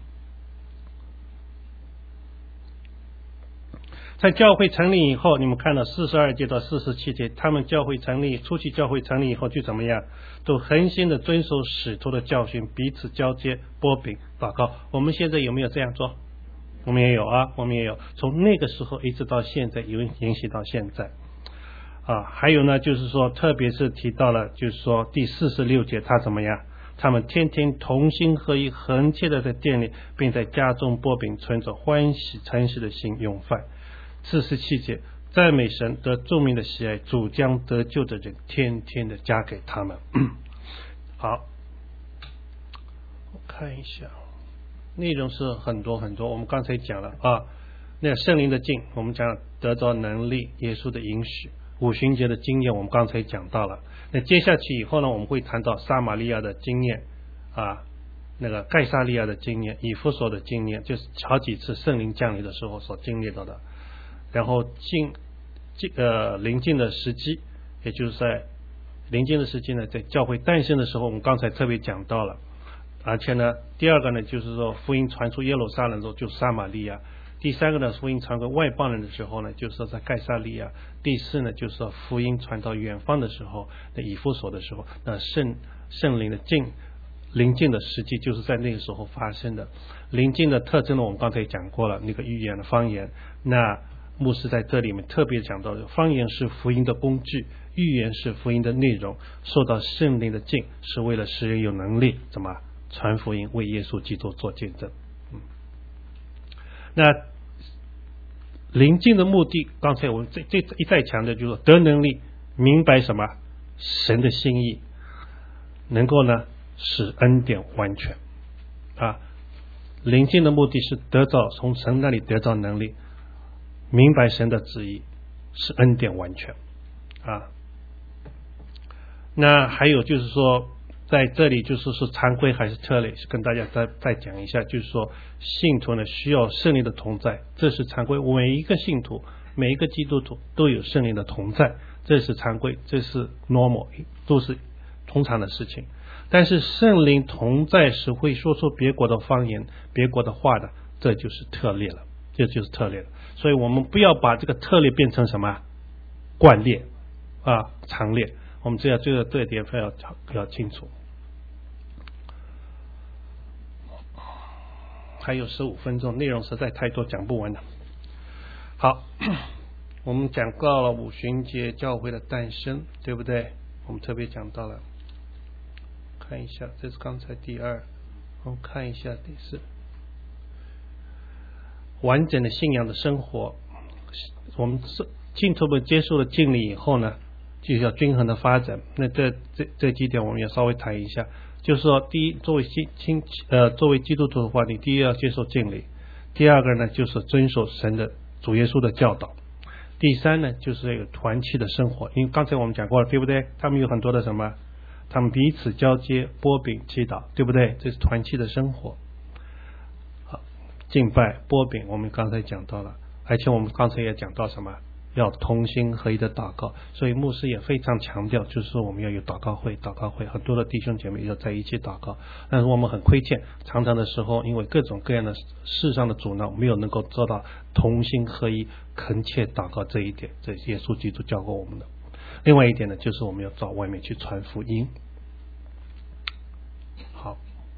在教会成立以后，你们看到四十二节到四十七节，他们教会成立，初期教会成立以后就怎么样？都恒心的遵守使徒的教训，彼此交接，擘饼祷告。我们现在有没有这样做？我们也有啊，我们也有。从那个时候一直到现在，有延续到现在啊。还有呢，就是说，特别是提到了，就是说第四十六节，他怎么样？他们天天同心合一，恒切的在店里，并在家中擘饼，存着欢喜诚实的心用饭。四十七节，赞美神得众民的喜爱，主将得救的人天天的加给他们。好，我看一下，内容是很多很多。我们刚才讲了啊，那圣灵的浸，我们讲得着能力，耶稣的应许， 五旬节的经验我们刚才讲到了。那接下去以后呢，我们会谈到撒玛利亚的经验啊，那个盖撒利亚的经验，以弗所的经验，就是好几次圣灵降临的时候所经历到的。然后近近呃临近的时机，也就是在临近的时机呢，在教会诞生的时候，我们刚才特别讲到了。而且呢，第二个呢，就是说福音传出耶路撒冷的时候，就是撒玛利亚；第三个呢，福音传给外邦人的时候呢，就是说在盖撒利亚；第四呢，就是说福音传到远方的时候，那以弗所的时候，那圣圣灵的近临近的时机就是在那个时候发生的。临近的特征呢，我们刚才讲过了，那个预言的方言。那牧师在这里面特别讲到的，方言是福音的工具，预言是福音的内容，受到圣灵的浸是为了使人有能力怎么传福音，为耶稣基督做见证。嗯，那临近的目的，刚才我们这这一再强调，就是得能力，明白什么神的心意，能够呢使恩典完全啊。临近的目的是得到从神那里得到能力，明白神的旨意，使恩典完全啊。那还有就是说，在这里就是说常规还是特例，跟大家再再讲一下，就是说信徒呢需要圣灵的同在，这是常规，每一个信徒每一个基督徒都有圣灵的同在，这是常规，这是 normal， 都是通常的事情。但是圣灵同在时会说出别国的方言别国的话的，这就是特例了，这就是特例了。所以我们不要把这个特例变成什么惯例啊常例，我们这要这个这一点非常要清楚。还有十五分钟，内容实在太多，讲不完了。好，我们讲到了五旬节教会的诞生，对不对？我们特别讲到了，看一下，这是刚才第二，我们看一下第四，完整的信仰的生活。我们信徒们接受了敬礼以后呢，就要均衡的发展。那这这这几点我们也稍微谈一下。就是说，第一，作为信亲呃作为基督徒的话，你第一要接受敬礼；第二个呢，就是遵守神的主耶稣的教导；第三呢，就是有团契的生活。因为刚才我们讲过了，对不对？他们有很多的什么，他们彼此交接、擘饼、祈祷，对不对？这是团契的生活。好，敬拜、擘饼，我们刚才讲到了，而且我们刚才也讲到什么？要同心合一的祷告，所以牧师也非常强调，就是说我们要有祷告会，祷告会很多的弟兄姐妹要在一起祷告。但是我们很亏欠，常常的时候因为各种各样的世上的阻挠，没有能够做到同心合一、恳切祷告这一点，这耶稣基督教过我们的。另外一点呢，就是我们要到外面去传福音。好。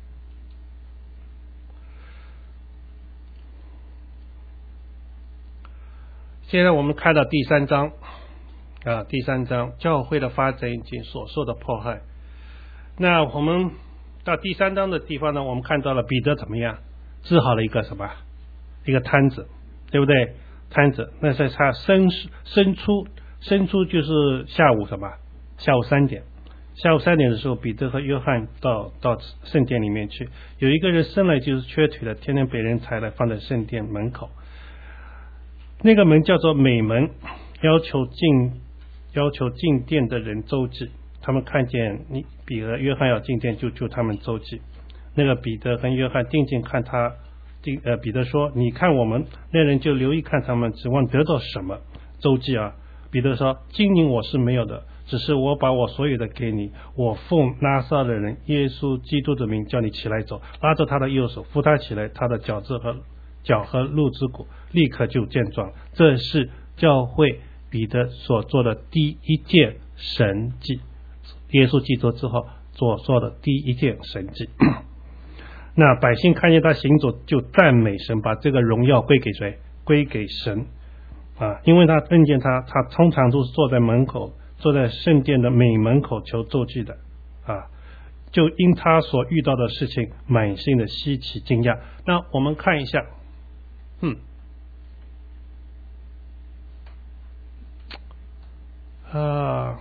现在我们看到第三章啊，第三章教会的发展以及所受的迫害。那我们到第三章的地方呢，我们看到了彼得怎么样治好了一个什么一个摊子，对不对？摊子，那是他生生出生出就是下午什么下午三点，下午三点的时候，彼得和约翰到到圣殿里面去，有一个人生来就是瘸腿的，天天被人抬来放在圣殿门口。那个门叫做美门，要求进要求进殿的人周济。他们看见你彼得、约翰要进殿，就救他们周济。那个彼得和约翰定睛看他，定呃彼得说：“你看我们。”那人就留意看他们，指望得到什么周济啊？彼得说：“金银我是没有的，只是我把我所有的给你。我奉拉撒的人耶稣基督的名叫你起来走。”拉着他的右手扶他起来，他的脚趾和脚和路之骨立刻就健壮。这是教会彼得所做的第一件神迹，耶稣基督之后所做的第一件神迹。那百姓看见他行走，就赞美神，把这个荣耀归给谁？归给神啊！因为他看见他，他通常都是坐在门口，坐在圣殿的美门口求周济的啊。就因他所遇到的事情，满心的稀奇惊讶。那我们看一下，嗯，啊，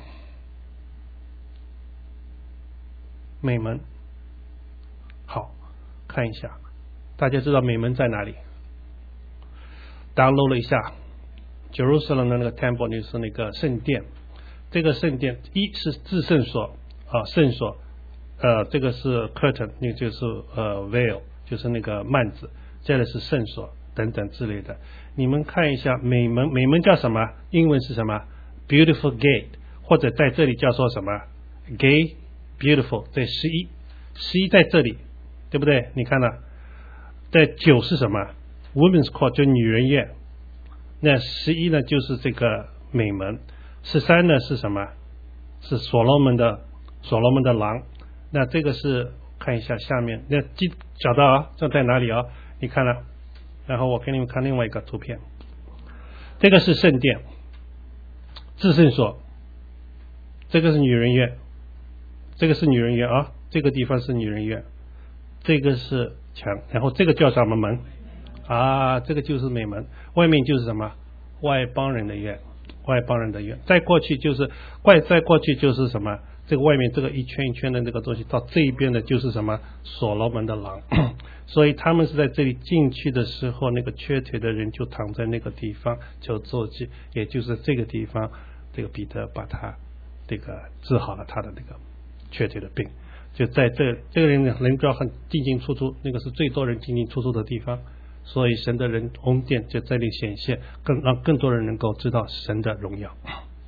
美门，好，看一下，大家知道美门在哪里？download了一下， Jerusalem 的那个 temple 就是那个圣殿，这个圣殿一是至圣所啊，圣所，呃，这个是 curtain， 那就是呃 veil， 就是那个幔子，再来是圣所等等之类的。你们看一下美门，美门叫什么？英文是什么 ？Beautiful gate， 或者在这里叫做什么 ？Gate beautiful， 在十一，十一在这里，对不对？你看了，在九是什么 ？Women's court 就女人院。那十一呢，就是这个美门；十三呢是什么？是所罗门的所罗门的廊。那这个是看一下下面，那记找到啊，这在哪里啊？你看了，然后我给你们看另外一个图片，这个是圣殿，至圣所，这个是女人院，这个是女人院啊，这个地方是女人院，这个是墙，然后这个叫什么门？啊，这个就是美门，外面就是什么外邦人的院，外邦人的院。再过去就是外，再过去就是什么？这个外面这个一圈一圈的那个东西，到这一边的就是什么所罗门的廊。所以他们是在这里进去的时候，那个瘸腿的人就躺在那个地方就坐骑，也就是这个地方，这个彼得把他这个治好了他的那个瘸腿的病。就在这这个人人就要很进进出出，那个是最多人进进出出的地方。所以神的人宫殿就在这里显现，更让更多人能够知道神的荣耀。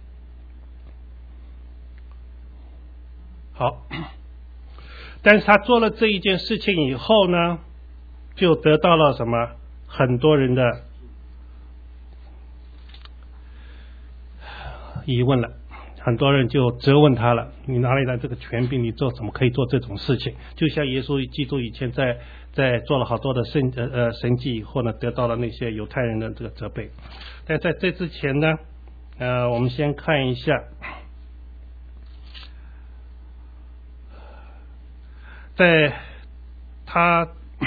好，但是他做了这一件事情以后呢，就得到了什么？很多人的疑问了，很多人就责问他了：你哪里来这个权柄？你做怎么可以做这种事情？就像耶稣基督以前在在做了好多的神呃呃神迹以后呢，得到了那些犹太人的这个责备。但在这之前呢，呃，我们先看一下，在他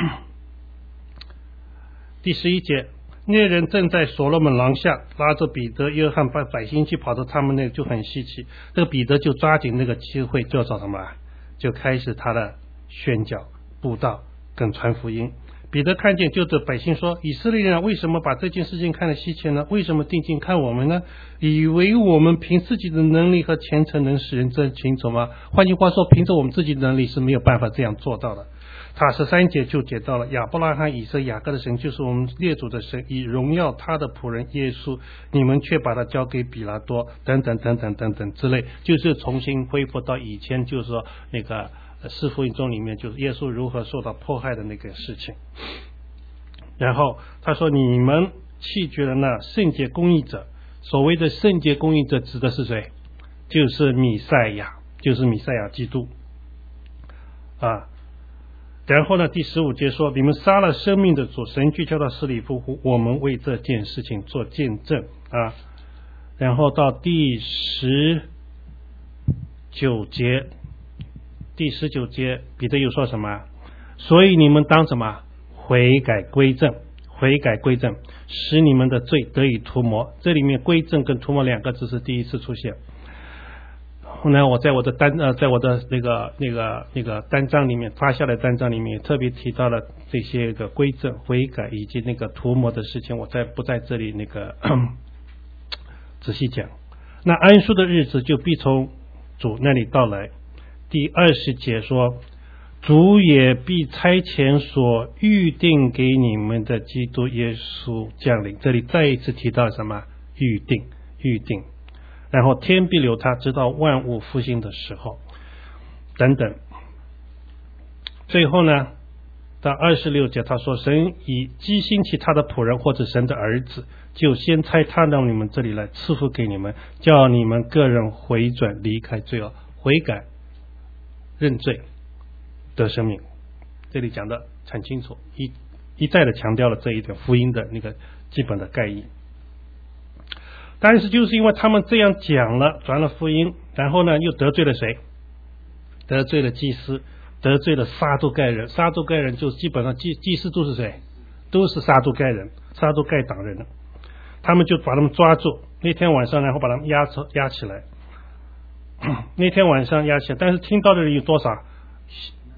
第十一节，那人正在所罗门廊下拉着彼得、约翰把百姓去跑到他们那，就很稀奇。这个彼得就抓紧那个机会，就找什么？就开始他的宣教、布道跟传福音。彼得看见，就对百姓说：以色列人为什么把这件事情看得稀奇呢？为什么定睛看我们呢？以为我们凭自己的能力和虔诚能使人真清楚吗？换句话说，凭着我们自己的能力是没有办法这样做到的。他十三节就解到了亚伯拉罕、以色列、雅各的神就是我们列祖的神，以荣耀他的仆人耶稣，你们却把他交给比拉多，等等等等等等之类，就是重新恢复到以前，就是说那个四福音中里面，就是耶稣如何受到迫害的那个事情。然后他说：你们弃绝了那圣洁公义者。所谓的圣洁公义者指的是谁？就是弥赛亚，就是弥赛亚基督啊。然后呢，第十五节说：你们杀了生命的主，神去叫他死里复活，我们为这件事情做见证啊。然后到第十九节，第十九节彼得又说什么？所以你们当什么？悔改归正，悔改归正，使你们的罪得以涂抹。这里面归正跟涂抹两个字是第一次出现。后来我在我的单呃，在我的那个那个那个单章里面发下来单章里面也特别提到了这些个归正、悔改以及那个涂抹的事情，我在不在这里那个仔细讲。那安舒的日子就必从主那里到来。第二十节说：主也必差遣所预定给你们的基督耶稣降临。这里再一次提到什么？预定，预定。然后天必留他，直到万物复兴的时候，等等。最后呢，到二十六节他说：神以激兴起他的仆人或者神的儿子，就先差他到你们这里来赐福给你们，叫你们个人回转，离开罪恶，悔改认罪得生命。这里讲的很清楚，一一再的强调了这一点福音的那个基本的概意。但是就是因为他们这样讲了，传了福音，然后呢又得罪了谁？得罪了祭司，得罪了撒都该人。撒都该人就基本上祭祭司都是谁？都是撒都该人，撒都该党人了。他们就把他们抓住，那天晚上然后把他们压压起来。那天晚上压起来，但是听到的人有多少？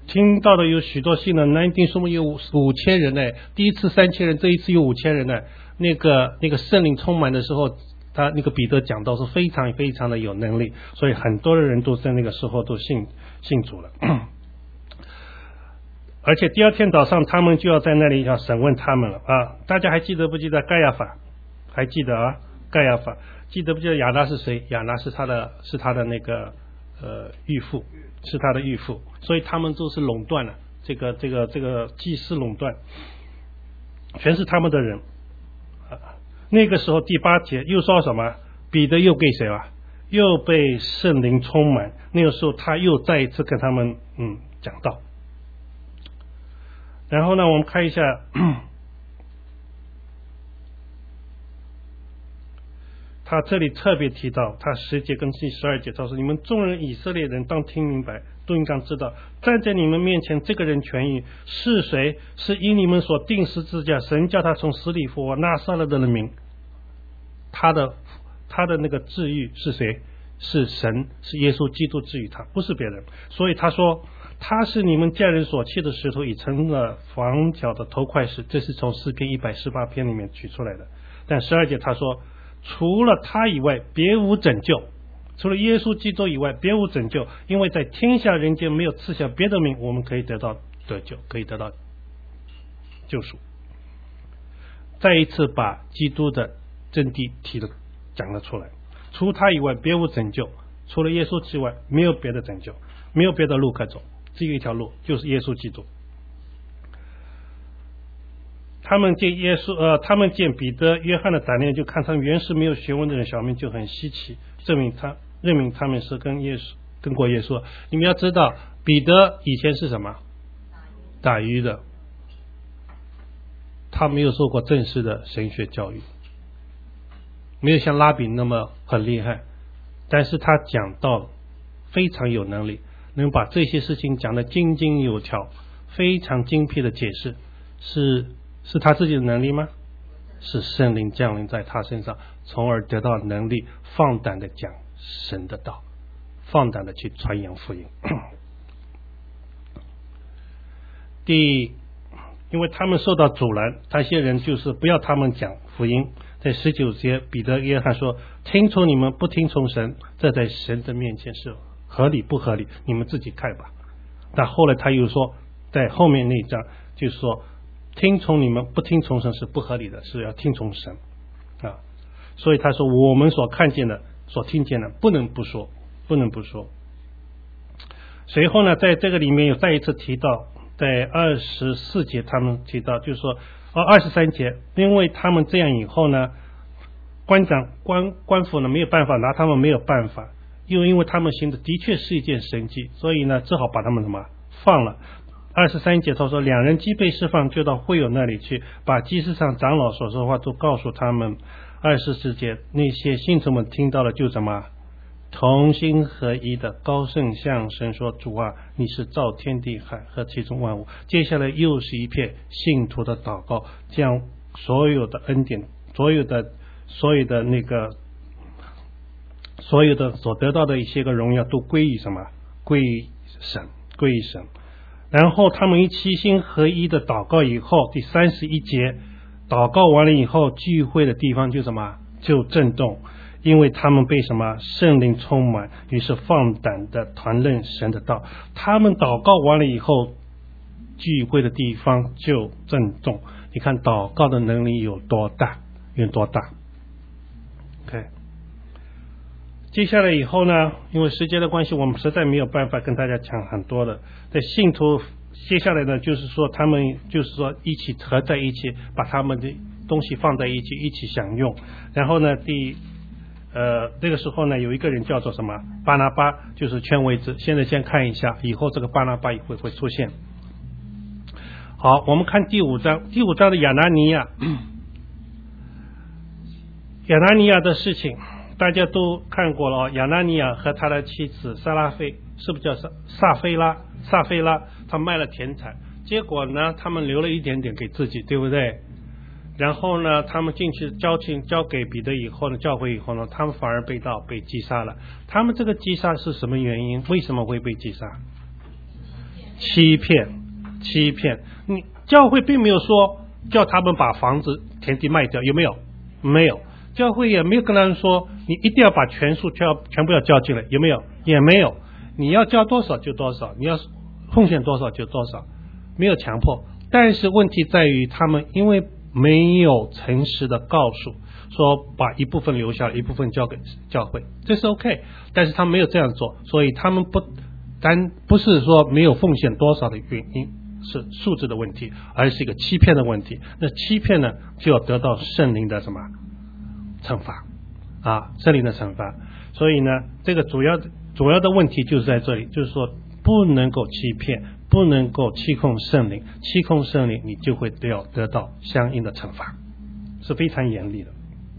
听到的有许多信的，南丁说有五千人呢，第一次三千人，这一次有五千人呢。那个那个圣灵充满的时候，他那个彼得讲到是非常非常的有能力，所以很多的人都在那个时候都信信主了。而且第二天早上他们就要在那里要审问他们了啊！大家还记得不记得盖亚法？还记得啊？盖亚法记得不记得亚拿是谁？亚拿是他的是他的那个呃岳父，是他的岳父，所以他们都是垄断了这个这个这个祭司垄断，全是他们的人。那个时候第八节又说什么？彼得又给谁啊？又被圣灵充满。那个时候他又再一次跟他们嗯讲道。然后呢，我们看一下，他这里特别提到，他十节跟第十二节，他说：“你们众人以色列人当听明白，都应当知道，站在你们面前这个人痊愈是谁？是因你们所定十字架，神叫他从死里复活，拿撒勒的人名，他的他的那个治愈是谁？是神，是耶稣基督治愈他，不是别人。所以他说。”他是你们家人所弃的石头，已成了房角的头块石。这是从诗篇一百十八篇里面取出来的。但十二节他说，除了他以外，别无拯救；除了耶稣基督以外，别无拯救。因为在天下人间没有赐下别的名，我们可以得到得救，可以得到救赎。再一次把基督的真谛提了讲了出来。除他以外，别无拯救；除了耶稣之外，没有别的拯救，没有别的路可走。只有一条路，就是耶稣基督。他们见耶稣，呃，他们见彼得、约翰的胆量，就看他们原是没有学问的人，小民就很稀奇，证明他认明他们是跟耶稣跟过耶稣。你们要知道，彼得以前是什么？打鱼的，他没有受过正式的神学教育，没有像拉比那么很厉害，但是他讲道非常有能力。能把这些事情讲得井井有条，非常精辟的解释，是是他自己的能力吗？是圣灵降临在他身上，从而得到能力，放胆的讲神的道，放胆的去传扬福音。第，因为他们受到阻拦，那些人就是不要他们讲福音。在十九节，彼得、约翰说：“听从你们，不听从神，这在神的面前是合理不合理？你们自己看吧。”但后来他又说，在后面那一章就是说，听从你们不听从神是不合理的，是要听从神啊。所以他说，我们所看见的、所听见的，不能不说，不能不说。随后呢，在这个里面又再一次提到，在二十四节他们提到，就是说，哦，二十三节，因为他们这样以后呢，官长、官官府呢没有办法拿他们，没有办法。又因为他们行的的确是一件神迹，所以呢，只好把他们什么放了。二十三节他说，两人既被释放，就到会友那里去，把祭司长、长老所说的话都告诉他们。二十四节那些信徒们听到了，就什么同心合一的高声向神说：“主啊，你是造天地海和其中万物。”接下来又是一片信徒的祷告，将所有的恩典、所有的所有的那个。所有的所得到的一些个荣耀都归于什么？归于神，归于神。然后他们一齐心合一的祷告以后，第三十一节，祷告完了以后，聚会的地方就什么？就震动，因为他们被什么？圣灵充满，于是放胆的谈论神的道。他们祷告完了以后，聚会的地方就震动。你看祷告的能力有多大？有多大 ？OK。接下来以后呢，因为时间的关系，我们实在没有办法跟大家讲很多的。在信徒接下来呢，就是说他们就是说一起合在一起，把他们的东西放在一起，一起享用。然后呢，第呃这个时候呢，有一个人叫做什么巴拿巴，就是权威子。现在先看一下，以后这个巴拿巴也会会出现。好，我们看第五章，第五章的亚拿尼亚，亚拿尼亚的事情。大家都看过了，亚拿尼亚和他的妻子撒拉菲，是不是叫撒撒菲拉？撒菲拉，他卖了田产，结果呢，他们留了一点点给自己，对不对？然后呢，他们进去交进交给彼得以后呢，教会以后呢，他们反而被盗，被击杀了。他们这个击杀是什么原因？为什么会被击杀？ 欺骗，欺骗。你教会并没有说叫他们把房子田地卖掉，有没有？没有。教会也没有跟他们说你一定要把全数全要全部要交进来，有没有？也没有。你要交多少就多少，你要奉献多少就多少，没有强迫。但是问题在于他们因为没有诚实的告诉，说把一部分留下来，一部分交给教会，这是 OK。但是他们没有这样做，所以他们不单不是说没有奉献多少的原因是数字的问题，而是一个欺骗的问题。那欺骗呢，就要得到圣灵的什么惩罚啊？圣灵的惩罚。所以呢，这个主要主要的问题就是在这里，就是说不能够欺骗，不能够欺控圣灵，欺控圣灵，你就会要得到相应的惩罚，是非常严厉的。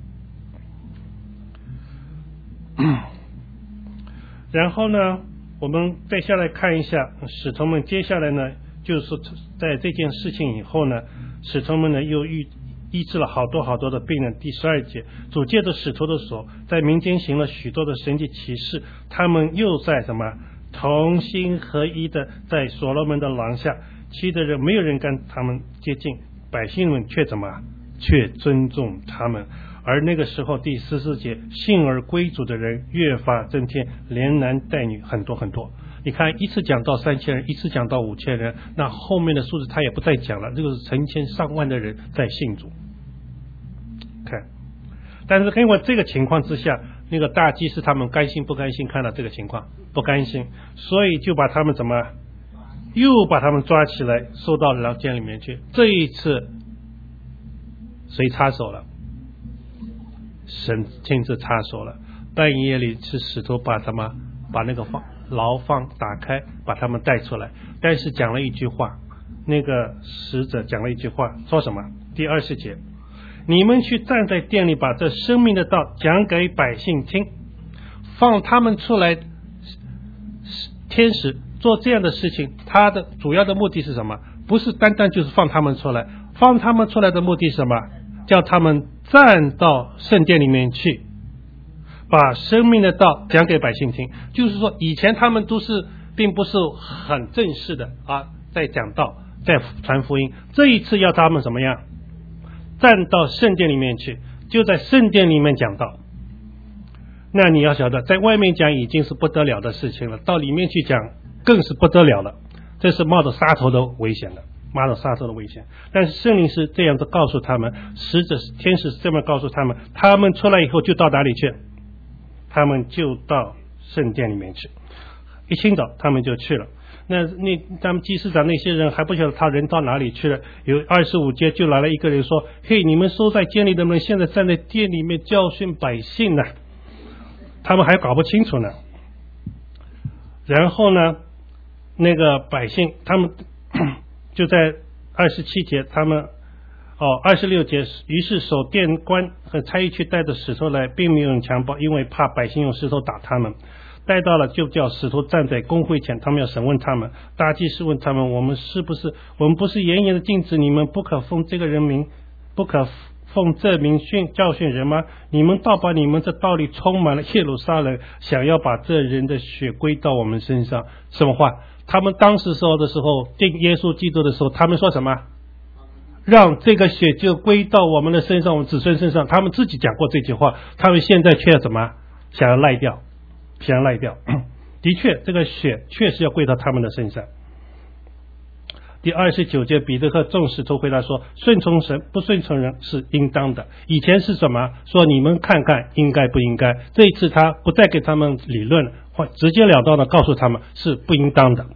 然后呢，我们再下来看一下使徒们接下来呢，就是在这件事情以后呢，使徒们呢又医医治了好多好多的病人。第十二节，主借着使徒的手，在民间行了许多的神迹奇事，他们又在什么同心合一的在所罗门的廊下，其余的人没有人跟他们接近，百姓们却怎么却尊重他们。而那个时候第十四节，信而归主的人越发增添，连男带女很多很多。你看一次讲到三千人，一次讲到五千人，那后面的数字他也不再讲了，这个是成千上万的人在信主。看，但是因为这个情况之下，那个大祭司他们甘心不甘心？看到这个情况不甘心，所以就把他们怎么又把他们抓起来收到牢监里面去。这一次谁插手了？神亲自插手了。半夜里是使徒把他们把那个放牢房打开，把他们带出来，但是讲了一句话，那个使者讲了一句话，说什么？第二十节，你们去站在店里，把这生命的道讲给百姓听。放他们出来，天使做这样的事情，他的主要的目的是什么？不是单单就是放他们出来，放他们出来的目的是什么？叫他们站到圣殿里面去，把生命的道讲给百姓听。就是说以前他们都是并不是很正式的啊，在讲道，在传福音。这一次要他们怎么样？站到圣殿里面去，就在圣殿里面讲道。那你要晓得，在外面讲已经是不得了的事情了，到里面去讲更是不得了了，这是冒着杀头的危险的，冒着杀头的危险。但是圣灵是这样子告诉他们，使者天使是这么告诉他们，他们出来以后就到哪里去？他们就到圣殿里面去。一清早他们就去了。那那他们祭司长那些人还不晓得他人到哪里去了。有二十五节就来了一个人说：嘿，你们收在监里的人现在站在殿里面教训百姓呢，他们还搞不清楚呢。然后呢，那个百姓他们就在二十七节，他们哦二十六节，于是守殿官和差役去带着石头来，并没有人强暴，因为怕百姓用石头打他们。带到了就叫使徒站在公会前，他们要审问他们。大祭司问他们：我们是不是我们不是严严的禁止你们不可奉这个人名，不可奉这名训教训人吗？你们倒把你们这道理充满了耶路撒冷，想要把这人的血归到我们身上。什么话？他们当时说的时候，定耶稣基督的时候，他们说什么？让这个血就归到我们的身上，我们子孙身上。他们自己讲过这句话，他们现在却怎么想要赖掉？想要赖掉。的确，这个血确实要归到他们的身上。第二十九节，彼得和众使徒回答说：顺从神，不顺从人是应当的。以前是什么？说你们看看应该不应该。这一次他不再给他们理论，或直截了当的告诉他们是不应当的。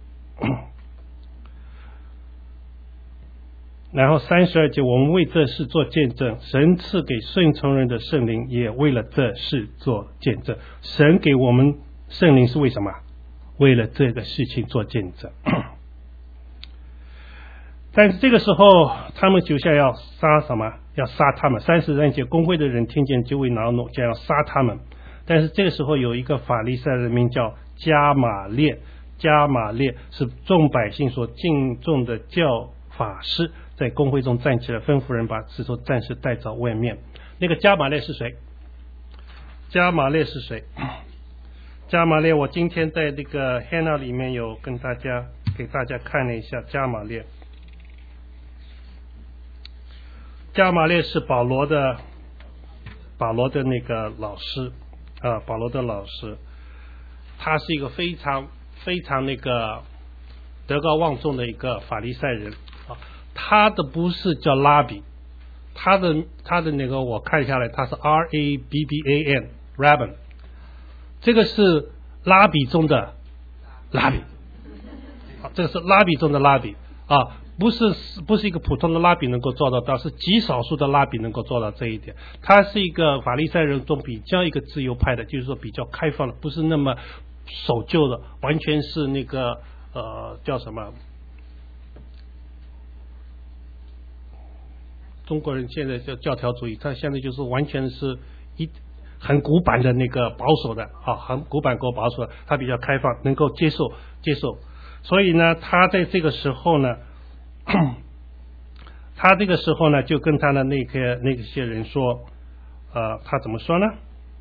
然后三十二节，我们为这事做见证，神赐给顺从人的圣灵也为了这事做见证。神给我们圣灵是为什么？为了这个事情做见证。但是这个时候他们就想要杀什么？要杀他们。三十三节，公会的人听见就为恼怒，将要杀他们。但是这个时候有一个法利赛人名叫加玛列，加玛列是众百姓所敬重的教法师，在公会中站起来，吩咐人把石头暂时带到外面。那个加玛列是谁？加玛列是谁？加玛列，我今天在这个 Hannah 里面有跟大家给大家看了一下加马列。加马列是保罗的保罗的那个老师啊，保罗的老师，他是一个非常非常那个德高望重的一个法利赛人啊。他的不是叫拉比，他的他的那个我看下来，他是 R A B B A N Rabban， 这个是拉比中的拉比，啊，这个是拉比中的拉比啊。不是不是一个普通的拉比能够做得到，是极少数的拉比能够做到这一点。他是一个法利赛人中比较一个自由派的，就是说比较开放的，不是那么守旧的，完全是那个呃叫什么？中国人现在叫教条主义，他现在就是完全是一很古板的那个保守的啊，很古板够保守的，他比较开放，能够接受接受。所以呢，他在这个时候呢。他这个时候呢，就跟他的那个那些人说，呃，他怎么说呢？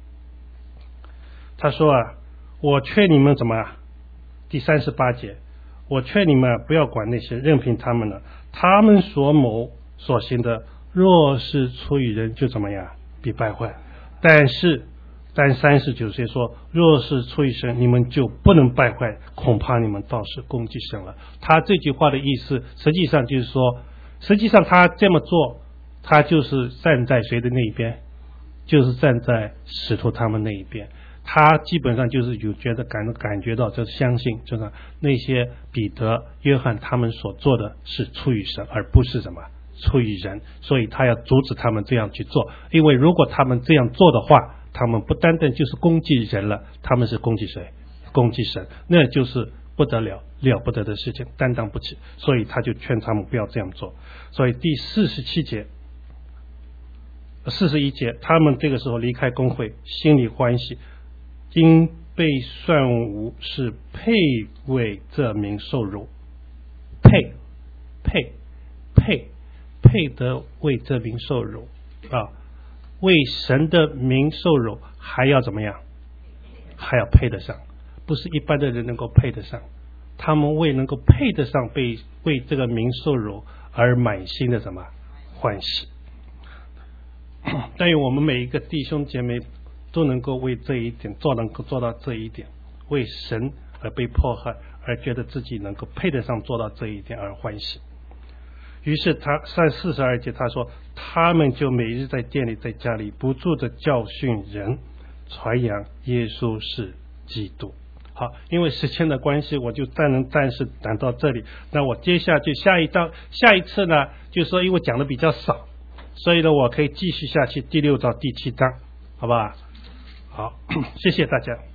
他说啊，我劝你们怎么啊？第三十八节，我劝你们不要管那些，任凭他们了。他们所谋所行的，若是出于人，就怎么样，必败坏。但是，但三十九节说，若是出于神，你们就不能败坏，恐怕你们倒是攻击神了。他这句话的意思，实际上就是说，实际上他这么做，他就是站在谁的那一边？就是站在使徒他们那一边。他基本上就是有觉得感感觉到，就是相信，就是那些彼得、约翰他们所做的是出于神，而不是什么出于人。所以他要阻止他们这样去做，因为如果他们这样做的话，他们不单单就是攻击人了，他们是攻击谁？攻击神，那就是不得了了不得的事情，担当不起。所以他就劝他们不要这样做。所以第四十七节、四十一节，他们这个时候离开公会，心里欢喜，因被算无是配为这名受辱，配配配配得为这名受辱啊。为神的名受辱，还要怎么样？还要配得上，不是一般的人能够配得上。他们为能够配得上被为这个名受辱而满心的什么欢喜。但愿我们每一个弟兄姐妹都能够为这一点做，能够做到这一点，为神而被迫害，而觉得自己能够配得上做到这一点而欢喜。于是他三四十二节他说，他们就每日在店里在家里不住的教训人，传扬耶稣是基督。好，因为时间的关系，我就暂能暂时讲到这里。那我接下去下一章下一次呢，就是说因为讲的比较少，所以呢我可以继续下去第六到第七章，好不好？好，谢谢大家。